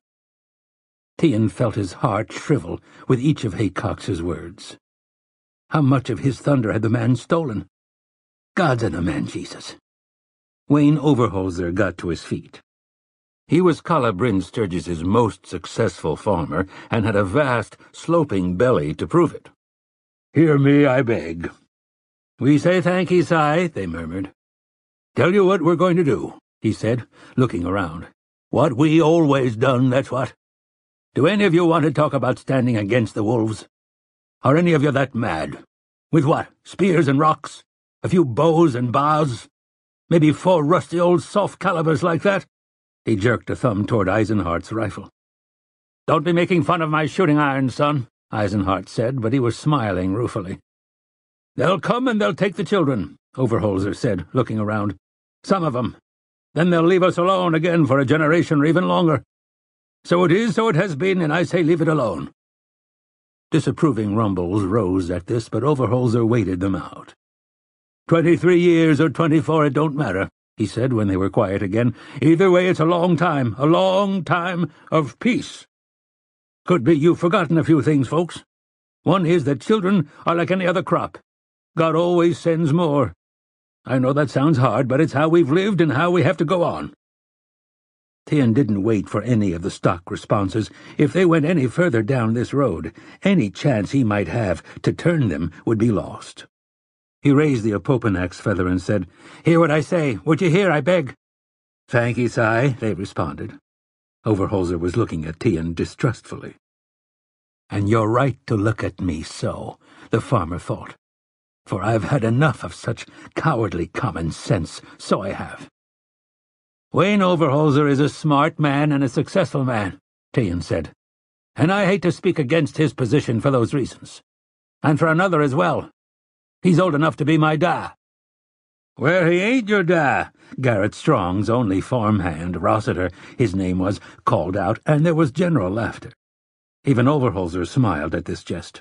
Tian felt his heart shrivel with each of Haycox's words. How much of his thunder had the man stolen? Gods and a man, Jesus. Wayne Overholser got to his feet. He was Kala Bryn Sturgis's most successful farmer, and had a vast, sloping belly to prove it. "Hear me, I beg." "We say thank ye, Si," they murmured. "Tell you what we're going to do," he said, looking around. "What we always done, that's what. Do any of you want to talk about standing against the wolves? Are any of you that mad? With what, spears and rocks? A few bows and bars? Maybe four rusty old soft calibers like that?" He jerked a thumb toward Eisenhardt's rifle. "Don't be making fun of my shooting iron, son," Eisenhardt said, but he was smiling ruefully. "They'll come and they'll take the children," Overholser said, looking around. "Some of 'em. Then they'll leave us alone again for a generation or even longer. So it is, so it has been, and I say leave it alone." Disapproving rumbles rose at this, but Overholser waited them out. Twenty-three years or twenty-four, it don't matter," he said when they were quiet again. "Either way, it's a long time, a long time of peace. Could be you've forgotten a few things, folks. One is that children are like any other crop. God always sends more. I know that sounds hard, but it's how we've lived and how we have to go on." Tian didn't wait for any of the stock responses. If they went any further down this road, any chance he might have to turn them would be lost. He raised the Opopanax feather and said, "Hear what I say. Would you hear, I beg?" "Thank ye, Si," they responded. Overholser was looking at Tian distrustfully. "And you're right to look at me so," the farmer thought, "for I've had enough of such cowardly common sense, so I have." "Wayne Overholser is a smart man and a successful man," Tian said, "and I hate to speak against his position for those reasons. And for another as well. He's old enough to be my da." "Well, he ain't your da," Garrett Strong's only farmhand, Rossiter, his name was, called out, and there was general laughter. Even Overholser smiled at this jest.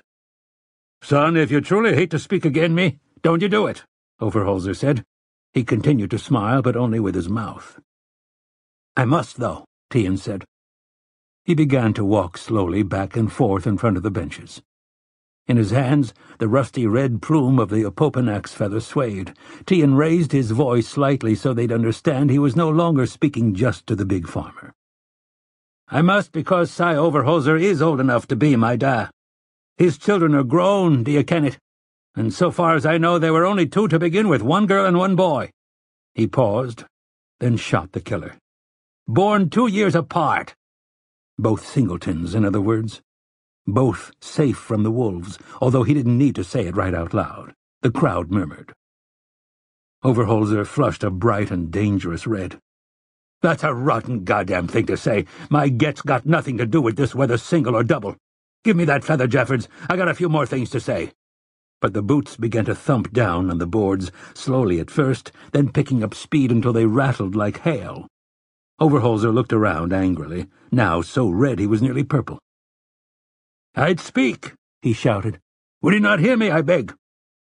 "Son, if you truly hate to speak again me, don't you do it," Overholser said. He continued to smile, but only with his mouth. "I must, though," Tian said. He began to walk slowly back and forth in front of the benches. In his hands, the rusty red plume of the opopanax feather swayed. Tian raised his voice slightly so they'd understand he was no longer speaking just to the big farmer. I must because Cy Overholser is old enough to be my da. His children are grown, do you ken it? And so far as I know, there were only two to begin with, one girl and one boy. He paused, then shot the killer. Born two years apart. Both singletons, in other words. Both safe from the wolves, although he didn't need to say it right out loud. The crowd murmured. Overholser flushed a bright and dangerous red. That's a rotten goddamn thing to say. My get's got nothing to do with this, whether single or double. Give me that feather, Jeffords. I got a few more things to say. But the boots began to thump down on the boards, slowly at first, then picking up speed until they rattled like hail. Overholser looked around angrily, now so red he was nearly purple. I'd speak, he shouted. Would he not hear me, I beg?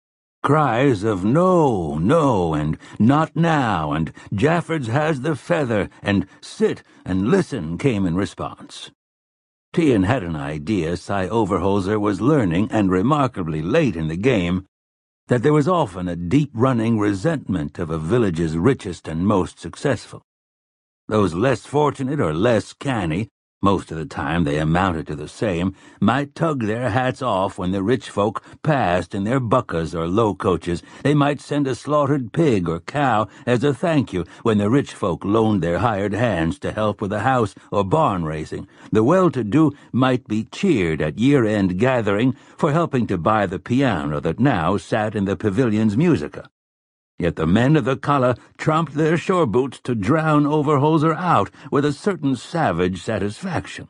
Cries of no, no, and not now, and Jeffords has the feather, and sit and listen came in response. Tian had an idea Cy Overholser was learning, and remarkably late in the game, that there was often a deep-running resentment of a village's richest and most successful. Those less fortunate or less canny, most of the time they amounted to the same, might tug their hats off when the rich folk passed in their buckas or low coaches. They might send a slaughtered pig or cow as a thank you when the rich folk loaned their hired hands to help with the house or barn raising. The well-to-do might be cheered at year-end gathering for helping to buy the piano that now sat in the pavilion's musica. Yet the men of the Kala tromped their shore boots to drown Overholser out with a certain savage satisfaction.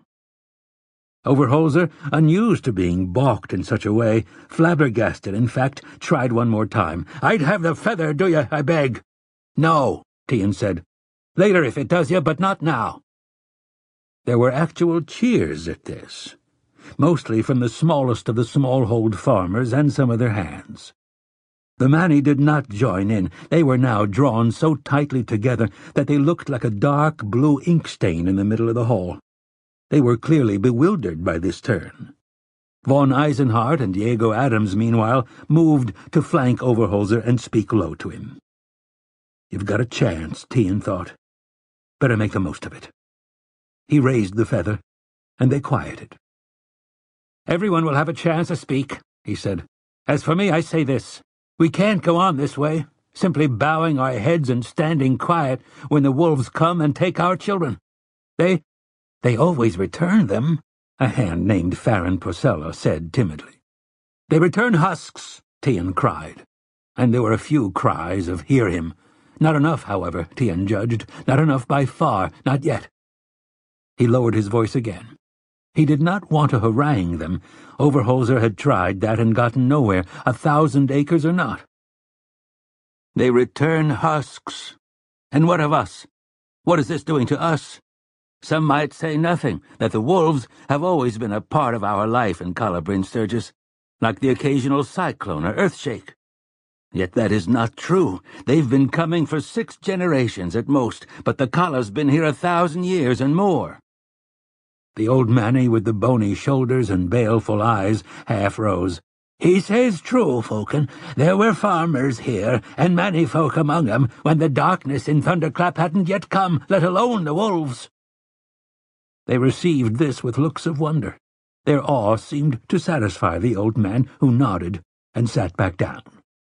Overholser, unused to being balked in such a way, flabbergasted, in fact, tried one more time. I'd have the feather, do you, I beg? No, Tian said. Later if it does you, but not now. There were actual cheers at this, mostly from the smallest of the smallhold farmers and some of their hands. The Manny did not join in. They were now drawn so tightly together that they looked like a dark blue ink stain in the middle of the hall. They were clearly bewildered by this turn. Von Eisenhardt and Diego Adams, meanwhile, moved to flank Overholser and speak low to him. You've got a chance, Tian thought. Better make the most of it. He raised the feather, and they quieted. Everyone will have a chance to speak, he said. As for me, I say this. We can't go on this way, simply bowing our heads and standing quiet when the wolves come and take our children. They, they always return them, a hand named Farron Porcella said timidly. They return husks, Tian cried, and there were a few cries of hear him. Not enough, however, Tian judged, not enough by far, not yet. He lowered his voice again. He did not want to harangue them. Overholser had tried that and gotten nowhere, a thousand acres or not. They return husks. And what of us? What is this doing to us? Some might say nothing, that the wolves have always been a part of our life in Kala Bryn Sturgis, like the occasional cyclone or earthshake. Yet that is not true. They've been coming for six generations at most, but the Kala's been here a thousand years and more. The old Manny with the bony shoulders and baleful eyes half rose. He says true, Falcon. There were farmers here, and many folk among them, when the darkness in Thunderclap hadn't yet come, let alone the wolves. They received this with looks of wonder. Their awe seemed to satisfy the old man, who nodded and sat back down.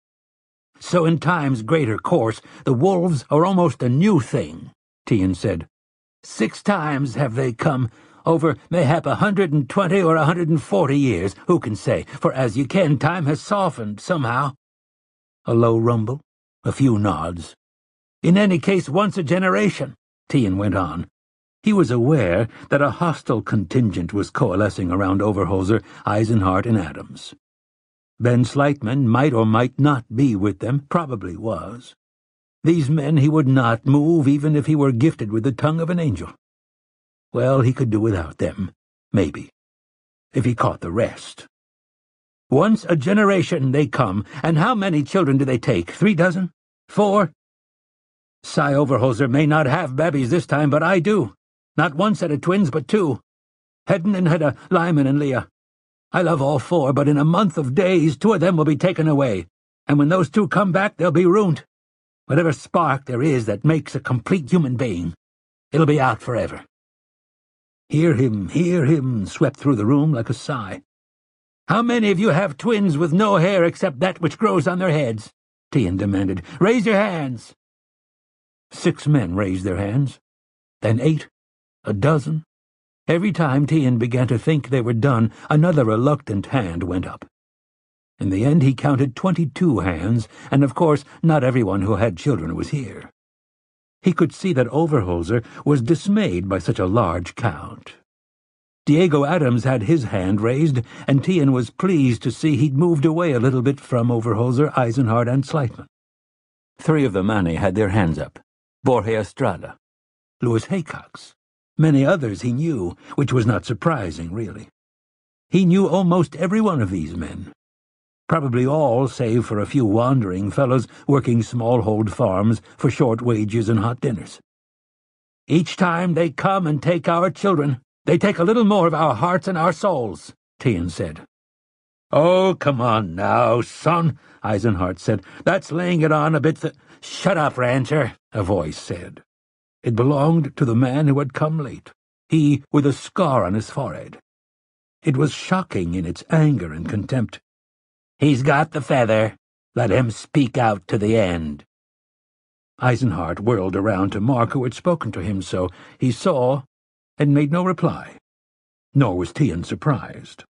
So in time's greater course, the wolves are almost a new thing, Tian said. Six times have they come, over mayhap a hundred and twenty or a hundred and forty years, who can say, for as you ken, time has softened somehow. A low rumble, a few nods. In any case, once a generation, Tian went on. He was aware that a hostile contingent was coalescing around Overholser, Eisenhardt, and Adams. Ben Slightman might or might not be with them, probably was. These men he would not move even if he were gifted with the tongue of an angel. Well, he could do without them, maybe, if he caught the rest. Once a generation they come, and how many children do they take? Three dozen? Four? Cy Overholser may not have babbies this time, but I do. Not one set of twins, but two. Hedden and Hedda, Lyman and Leah. I love all four, but in a month of days, two of them will be taken away. And when those two come back, they'll be ruined. Whatever spark there is that makes a complete human being, it'll be out forever. Hear him, hear him, swept through the room like a sigh. How many of you have twins with no hair except that which grows on their heads? Tian demanded. Raise your hands. Six men raised their hands, then eight, a dozen. Every time Tian began to think they were done, another reluctant hand went up. In the end he counted twenty-two hands, and of course not everyone who had children was here. He could see that Overholser was dismayed by such a large count. Diego Adams had his hand raised, and Tian was pleased to see he'd moved away a little bit from Overholser, Eisenhardt, and Sleitman. Three of the Mani had their hands up. Borge Estrada, Louis Haycox, many others he knew, which was not surprising, really. He knew almost every one of these men. Probably all, save for a few wandering fellows working small-hold farms for short wages and hot dinners. Each time they come and take our children, they take a little more of our hearts and our souls, Tian said. Oh, come on now, son, Eisenhardt said. That's laying it on a bit th- Shut up, rancher, a voice said. It belonged to the man who had come late, he with a scar on his forehead. It was shocking in its anger and contempt. He's got the feather. Let him speak out to the end. Eisenhardt whirled around to Mark, who had spoken to him, so he saw and made no reply. Nor was Tian surprised.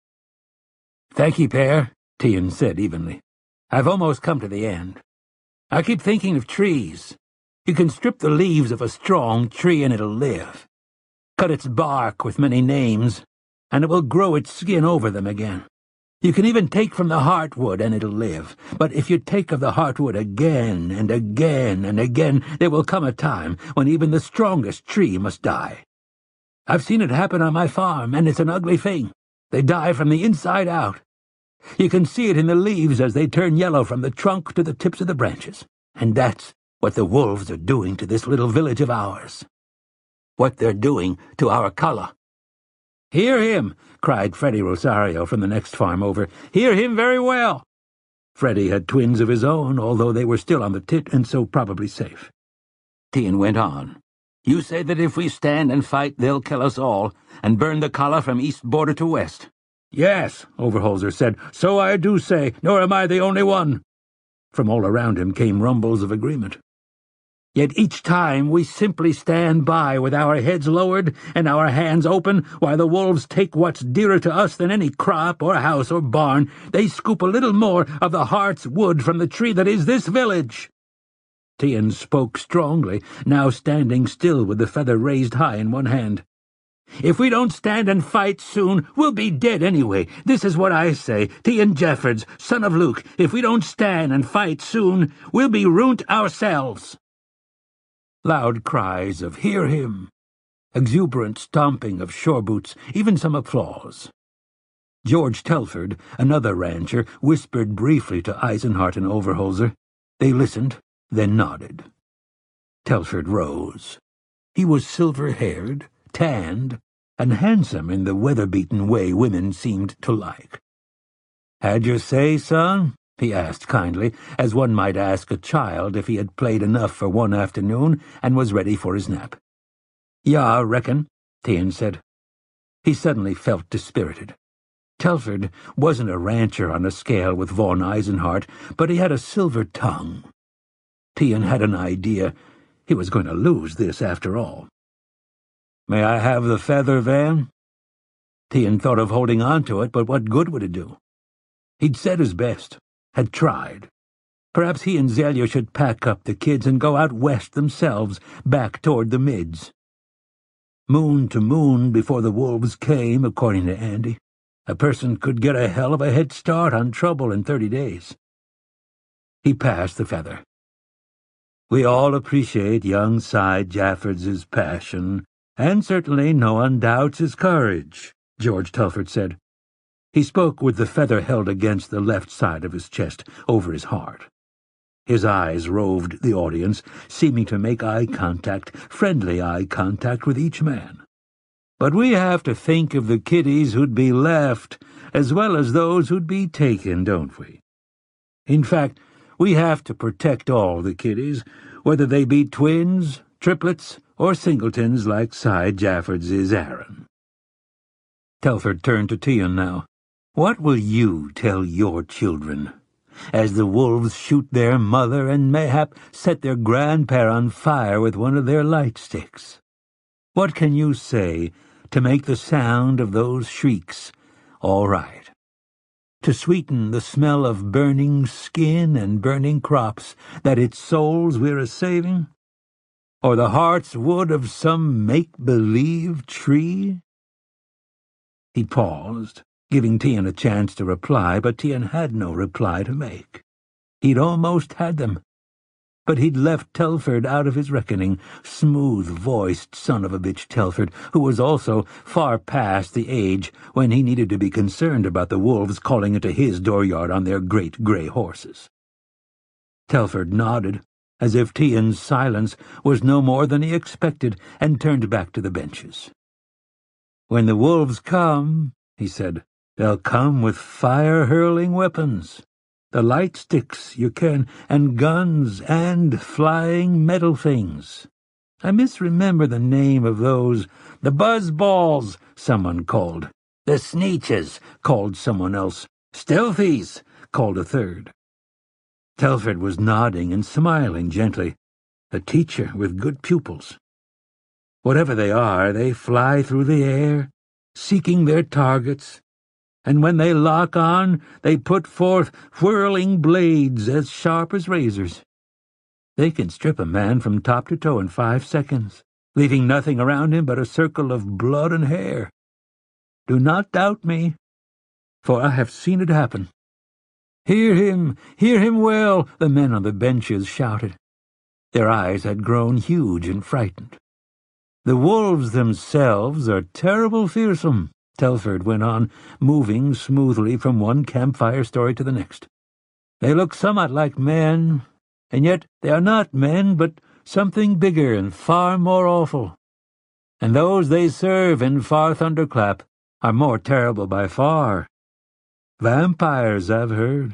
Thank you, Père, Tian said evenly. I've almost come to the end. I keep thinking of trees. You can strip the leaves of a strong tree and it'll live. Cut its bark with many names, and it will grow its skin over them again. You can even take from the heartwood and it'll live. But if you take of the heartwood again and again and again, there will come a time when even the strongest tree must die. I've seen it happen on my farm, and it's an ugly thing. They die from the inside out. You can see it in the leaves as they turn yellow from the trunk to the tips of the branches. And that's what the wolves are doing to this little village of ours. What they're doing to our Calla. Hear him, cried Freddie Rosario from the next farm over. Hear him very well. Freddie had twins of his own, although they were still on the tit and so probably safe. Tian went on. You say that if we stand and fight, they'll kill us all, and burn the Calla from east border to west. Yes, Overholser said, so I do say, nor am I the only one. From all around him came rumbles of agreement. Yet each time we simply stand by with our heads lowered and our hands open while the wolves take what's dearer to us than any crop or house or barn. They scoop a little more of the heart's wood from the tree that is this village. Tian spoke strongly, now standing still with the feather raised high in one hand. If we don't stand and fight soon, we'll be dead anyway. This is what I say, Tian Jeffords, son of Luke. If we don't stand and fight soon, we'll be ruined ourselves. Loud cries of hear him, exuberant stomping of shore boots, even some applause. George Telford, another rancher, whispered briefly to Eisenhardt and Overholser. They listened, then nodded. Telford rose. He was silver-haired, tanned, and handsome in the weather-beaten way women seemed to like. "Had your say, son?" he asked kindly, as one might ask a child if he had played enough for one afternoon and was ready for his nap. "Yeah, reckon," Tian said. He suddenly felt dispirited. Telford wasn't a rancher on a scale with von Eisenhardt, but he had a silver tongue. Tian had an idea. He was going to lose this after all. "May I have the feather, Van?" Tian thought of holding on to it, but what good would it do? He'd said his best, had tried. Perhaps he and Zelia should pack up the kids and go out west themselves, back toward the mids. Moon to moon before the wolves came, according to Andy. A person could get a hell of a head start on trouble in thirty days. He passed the feather. "We all appreciate young Cy Jeffords's passion, and certainly no one doubts his courage," George Telford said. He spoke with the feather held against the left side of his chest, over his heart. His eyes roved the audience, seeming to make eye contact, friendly eye contact with each man. But we have to think of the kiddies who'd be left, as well as those who'd be taken, don't we? In fact, we have to protect all the kiddies, whether they be twins, triplets, or singletons like Si Jaffords' Aaron. Telford turned to Tian now. What will you tell your children, as the wolves shoot their mother and mayhap set their grandpère on fire with one of their light sticks? What can you say to make the sound of those shrieks all right? To sweeten the smell of burning skin and burning crops that its souls we're a-saving? Or the heart's wood of some make-believe tree? He paused, giving Tian a chance to reply, but Tian had no reply to make. He'd almost had them, but he'd left Telford out of his reckoning, smooth-voiced son-of-a-bitch Telford, who was also far past the age when he needed to be concerned about the wolves calling into his dooryard on their great grey horses. Telford nodded, as if Tian's silence was no more than he expected, and turned back to the benches. "When the wolves come," he said, "they'll come with fire-hurling weapons. The light sticks, you ken, and guns, and flying metal things. I misremember the name of those. The buzz-balls, someone called. The sneeches, called someone else. Stealthies, called a third." Telford was nodding and smiling gently, a teacher with good pupils. Whatever they are, they fly through the air, seeking their targets, and when they lock on, they put forth whirling blades as sharp as razors. They can strip a man from top to toe in five seconds, leaving nothing around him but a circle of blood and hair. Do not doubt me, for I have seen it happen. "Hear him! Hear him well!" the men on the benches shouted. Their eyes had grown huge and frightened. "The wolves themselves are terrible fearsome," Telford went on, moving smoothly from one campfire story to the next. "They look somewhat like men, and yet they are not men, but something bigger and far more awful. And those they serve in Far Thunderclap are more terrible by far. Vampires, I've heard.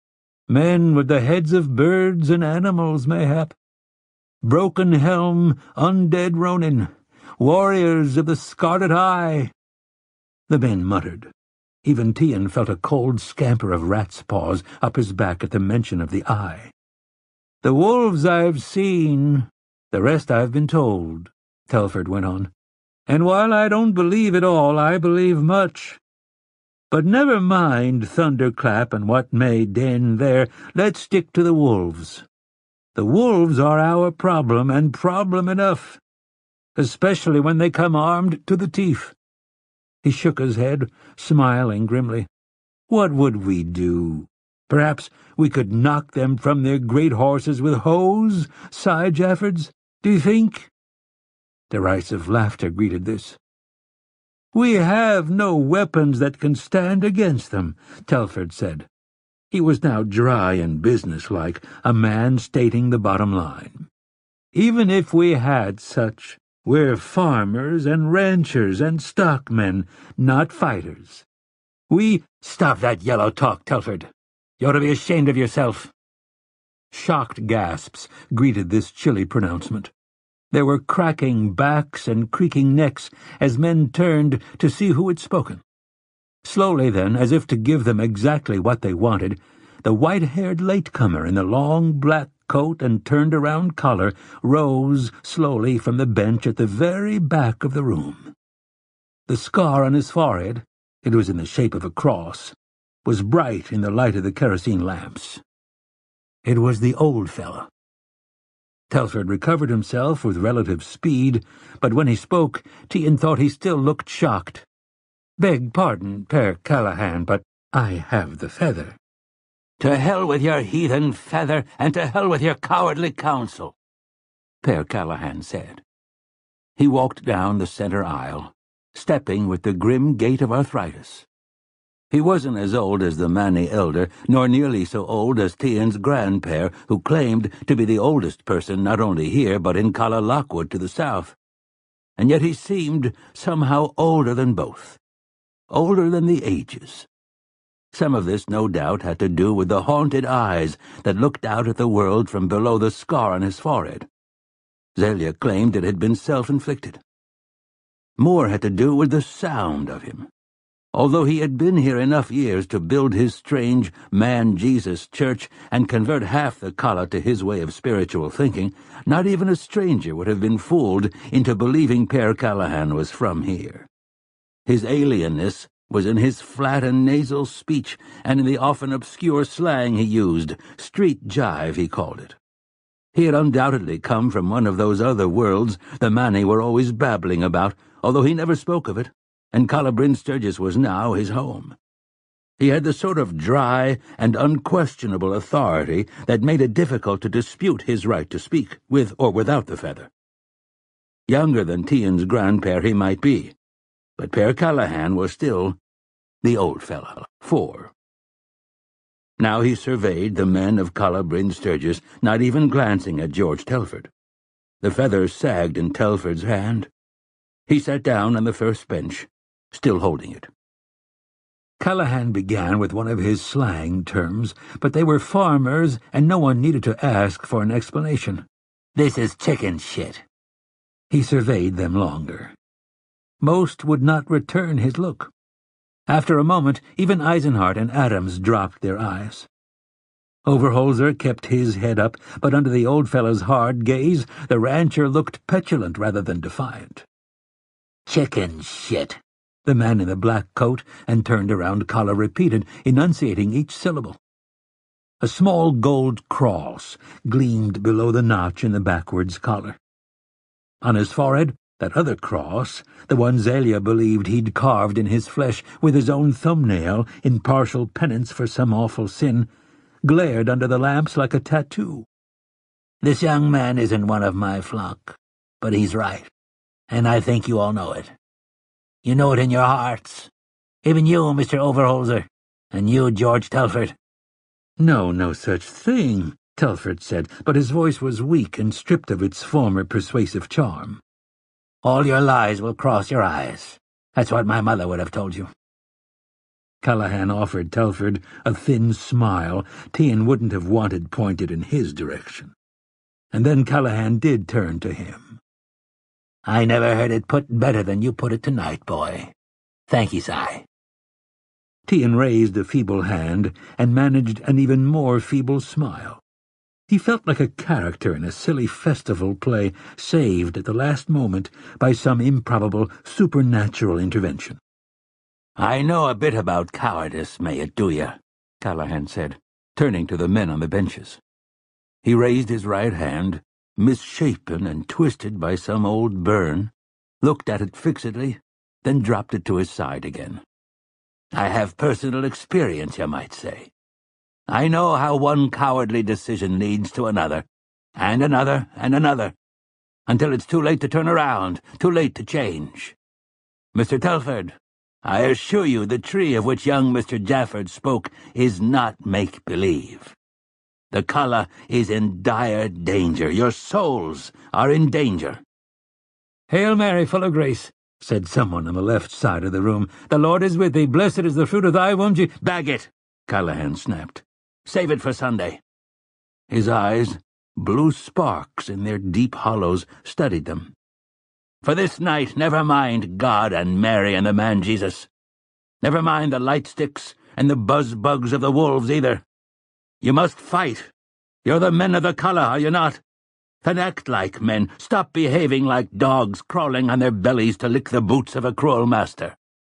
Men with the heads of birds and animals, mayhap. Broken helm, undead Ronin, warriors of the Scarlet Eye." The men muttered. Even Tian felt a cold scamper of rat's paws up his back at the mention of the eye. "The wolves I've seen, the rest I've been told," Telford went on. "And while I don't believe it all, I believe much. But never mind Thunderclap and what may den there. Let's stick to the wolves. The wolves are our problem, and problem enough, especially when they come armed to the teeth." He shook his head, smiling grimly. "What would we do? Perhaps we could knock them from their great horses with hose, Si Jaffords, do you think?" Derisive laughter greeted this. "We have no weapons that can stand against them," Telford said. He was now dry and businesslike, a man stating the bottom line. "Even if we had such, we're farmers and ranchers and stockmen, not fighters. We—" "Stop that yellow talk, Telford. You ought to be ashamed of yourself." Shocked gasps greeted this chilly pronouncement. There were cracking backs and creaking necks as men turned to see who had spoken. Slowly then, as if to give them exactly what they wanted, the white-haired latecomer in the long black coat and turned-around collar rose slowly from the bench at the very back of the room. The scar on his forehead, it was in the shape of a cross, was bright in the light of the kerosene lamps. It was the old fellow. Telford recovered himself with relative speed, but when he spoke, Tian thought he still looked shocked. "Beg pardon, Père Callahan, but I have the feather." "To hell with your heathen feather, and to hell with your cowardly counsel," Père Callahan said. He walked down the center aisle, stepping with the grim gait of arthritis. He wasn't as old as the Manny elder, nor nearly so old as Tian's grandpère, who claimed to be the oldest person not only here but in Calla Lockwood to the south. and yet he seemed somehow older than both, older than the ages. Some of this, no doubt, had to do with the haunted eyes that looked out at the world from below the scar on his forehead. Zelia claimed it had been self-inflicted. More had to do with the sound of him. Although he had been here enough years to build his strange man-Jesus church and convert half the Kala to his way of spiritual thinking, not even a stranger would have been fooled into believing Per Callahan was from here. His alienness was in his flat and nasal speech and in the often obscure slang he used, street jive he called it. He had undoubtedly come from one of those other worlds the Mani were always babbling about, although he never spoke of it, and Calla Bryn Sturgis was now his home. He had the sort of dry and unquestionable authority that made it difficult to dispute his right to speak, with or without the feather. Younger than Tian's grandpère he might be, but Per Callahan was still the old fellow. Four. Now he surveyed the men of Calla Bryn Sturgis, not even glancing at George Telford. The feather sagged in Telford's hand. He sat down on the first bench, still holding it. Callahan began with one of his slang terms, but they were farmers, and no one needed to ask for an explanation. "This is chicken shit." He surveyed them longer. Most would not return his look. After a moment, even Eisenhart and Adams dropped their eyes. Overholser kept his head up, but under the old fellow's hard gaze, the rancher looked petulant rather than defiant. "Chicken shit," the man in the black coat and turned around collar repeated, enunciating each syllable. A small gold cross gleamed below the notch in the backwards collar. On his forehead, that other cross, the one Zelia believed he'd carved in his flesh with his own thumbnail in partial penance for some awful sin, glared under the lamps like a tattoo. "This young man isn't one of my flock, but he's right, and I think you all know it. You know it in your hearts. Even you, Mister Overholser, and you, George Telford." "No, no such thing," Telford said, but his voice was weak and stripped of its former persuasive charm. "All your lies will cross your eyes. That's what my mother would have told you." Callahan offered Telford a thin smile Tian wouldn't have wanted pointed in his direction. And then Callahan did turn to him. "I never heard it put better than you put it tonight, boy. Thank you, Si." Tian raised a feeble hand and managed an even more feeble smile. He felt like a character in a silly festival play saved at the last moment by some improbable supernatural intervention. "I know a bit about cowardice, may it do ya," Callahan said, turning to the men on the benches. He raised his right hand, misshapen and twisted by some old burn, looked at it fixedly, then dropped it to his side again. "I have personal experience, you might say. I know how one cowardly decision leads to another, and another, and another, until it's too late to turn around, too late to change. Mister Telford, I assure you the tree of which young Mister Jafford spoke is not make-believe. The Kala is in dire danger. Your souls are in danger." "Hail Mary, full of grace," said someone on the left side of the room. "The Lord is with thee. Blessed is the fruit of thy womb, Je—" "Bag it," Callahan snapped. "Save it for Sunday." His eyes, blue sparks in their deep hollows, studied them. "For this night, never mind God and Mary and the man Jesus. Never mind the light sticks and the buzz-bugs of the wolves either. You must fight. You're the men of the Kala, are you not? Then act like men. Stop behaving like dogs crawling on their bellies to lick the boots of a cruel master."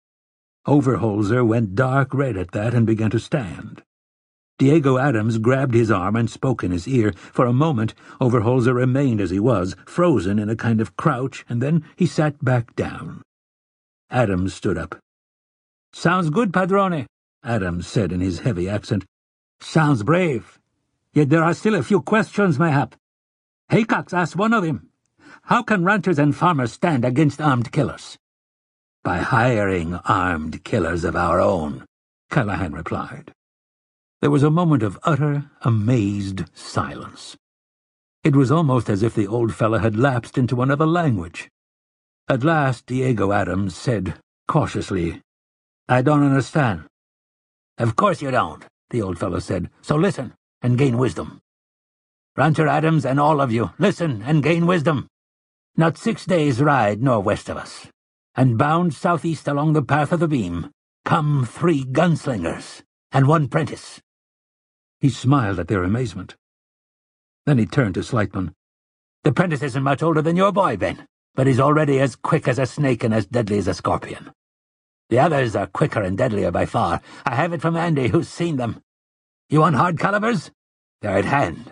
Overholser went dark red at that and began to stand. Diego Adams grabbed his arm and spoke in his ear. For a moment, Overholser remained as he was, frozen in a kind of crouch, and then he sat back down. Adams stood up. "Sounds good, Padrone," Adams said in his heavy accent. "Sounds brave. Yet there are still a few questions, mayhap. Haycox asked one of them. How can ranchers and farmers stand against armed killers?" "By hiring armed killers of our own," Callahan replied. There was a moment of utter, amazed silence. It was almost as if the old fellow had lapsed into another language. At last Diego Adams said, cautiously, "I don't understand." "Of course you don't," the old fellow said, "so listen and gain wisdom. Rancher Adams and all of you, listen and gain wisdom. Not six days' ride nor west of us, and bound southeast along the path of the beam, come three gunslingers and one prentice." He smiled at their amazement. Then he turned to Slightman. "The prentice isn't much older than your boy, Ben, but he's already as quick as a snake and as deadly as a scorpion. The others are quicker and deadlier by far. I have it from Andy, who's seen them. You want hard calibers? They're at hand.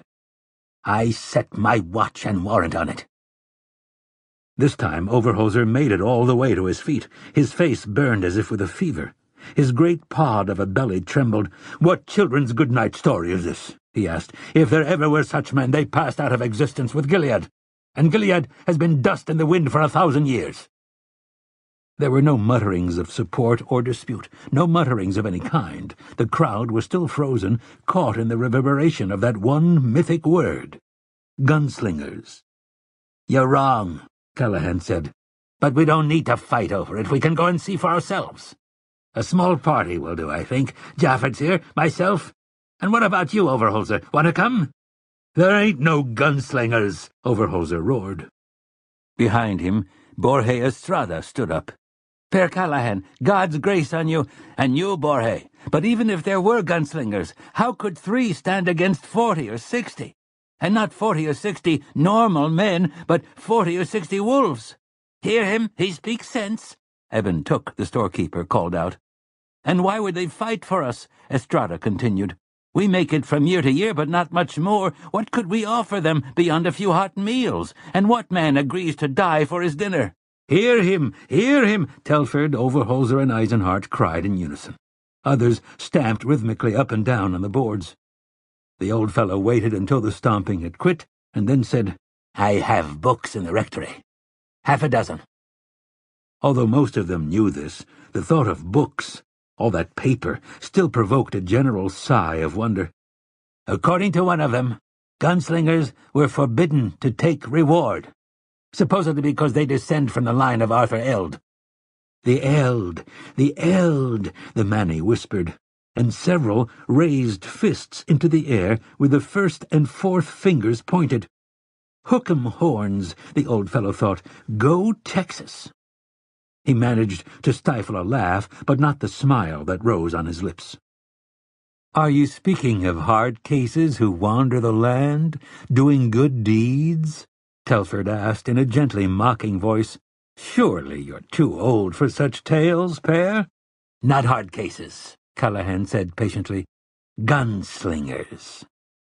I set my watch and warrant on it." This time Overholser made it all the way to his feet. His face burned as if with a fever. His great pod of a belly trembled. "What children's good-night story is this?" he asked. "If there ever were such men, they passed out of existence with Gilead, and Gilead has been dust in the wind for a thousand years." There were no mutterings of support or dispute, no mutterings of any kind. The crowd was still frozen, caught in the reverberation of that one mythic word. Gunslingers. "You're wrong," Callahan said. "But we don't need to fight over it. We can go and see for ourselves. A small party will do, I think. Jaffet's here, myself. And what about you, Overholser? Want to come?" "There ain't no gunslingers," Overholser roared. Behind him, Borge Estrada stood up. "Per Callahan, God's grace on you, and you, Borge. But even if there were gunslingers, how could three stand against forty or sixty? And not forty or sixty normal men, but forty or sixty wolves. Hear him? He speaks sense." Eben Took, the storekeeper, called out. "And why would they fight for us?" Estrada continued. "We make it from year to year, but not much more. What could we offer them beyond a few hot meals? And what man agrees to die for his dinner?" "Hear him! Hear him!" Telford, Overholser, and Eisenhart cried in unison. Others stamped rhythmically up and down on the boards. The old fellow waited until the stomping had quit, and then said, "I have books in the rectory. Half a dozen." Although most of them knew this, the thought of books, all that paper, still provoked a general sigh of wonder. "According to one of them, gunslingers were forbidden to take reward, supposedly because they descend from the line of Arthur Eld." "The Eld, the Eld," the Manny whispered, and several raised fists into the air with the first and fourth fingers pointed. "Hook 'em horns," the old fellow thought. "Go Texas." He managed to stifle a laugh, but not the smile that rose on his lips. "Are you speaking of hard cases who wander the land, doing good deeds?" Telford asked in a gently mocking voice. "Surely you're too old for such tales, Per?" "Not hard cases," Callahan said patiently. "Gunslingers."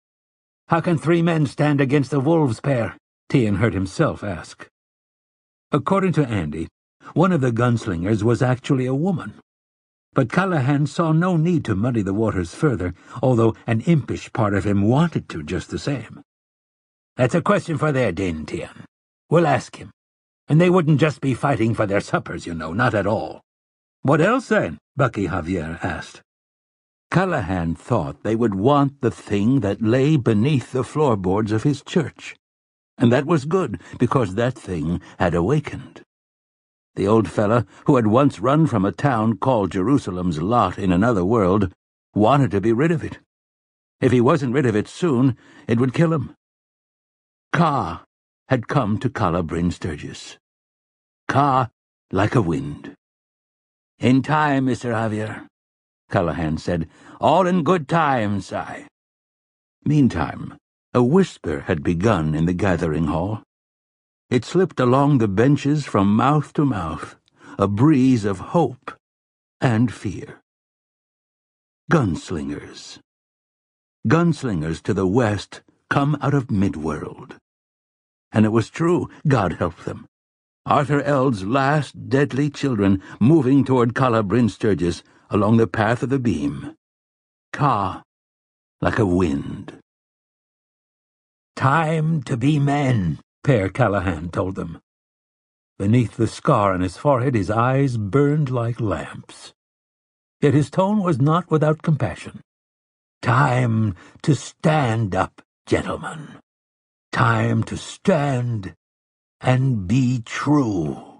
"How can three men stand against the wolves, Per?" Tian heard himself ask. According to Andy, one of the gunslingers was actually a woman. But Callahan saw no need to muddy the waters further, although an impish part of him wanted to just the same. "That's a question for their din, Tian. We'll ask him. And they wouldn't just be fighting for their suppers, you know, not at all." "What else, then?" Bucky Javier asked. Callahan thought they would want the thing that lay beneath the floorboards of his church. And that was good, because that thing had awakened. The old fellow, who had once run from a town called Jerusalem's Lot in another world, wanted to be rid of it. If he wasn't rid of it soon, it would kill him. Ka had come to Calla Bryn Sturgis. Ka like a wind. "In time, Mister Javier," Callahan said. "All in good time, Si." Meantime, a whisper had begun in the gathering hall. It slipped along the benches from mouth to mouth, a breeze of hope and fear. Gunslingers. Gunslingers to the west come out of Midworld. And it was true, God help them. Arthur Eld's last deadly children moving toward Calla Bryn Sturgis along the path of the beam. Ka like a wind. "Time to be men," Per Callahan told them. Beneath the scar on his forehead his eyes burned like lamps. Yet his tone was not without compassion. "Time to stand up, gentlemen. Time to stand and be true."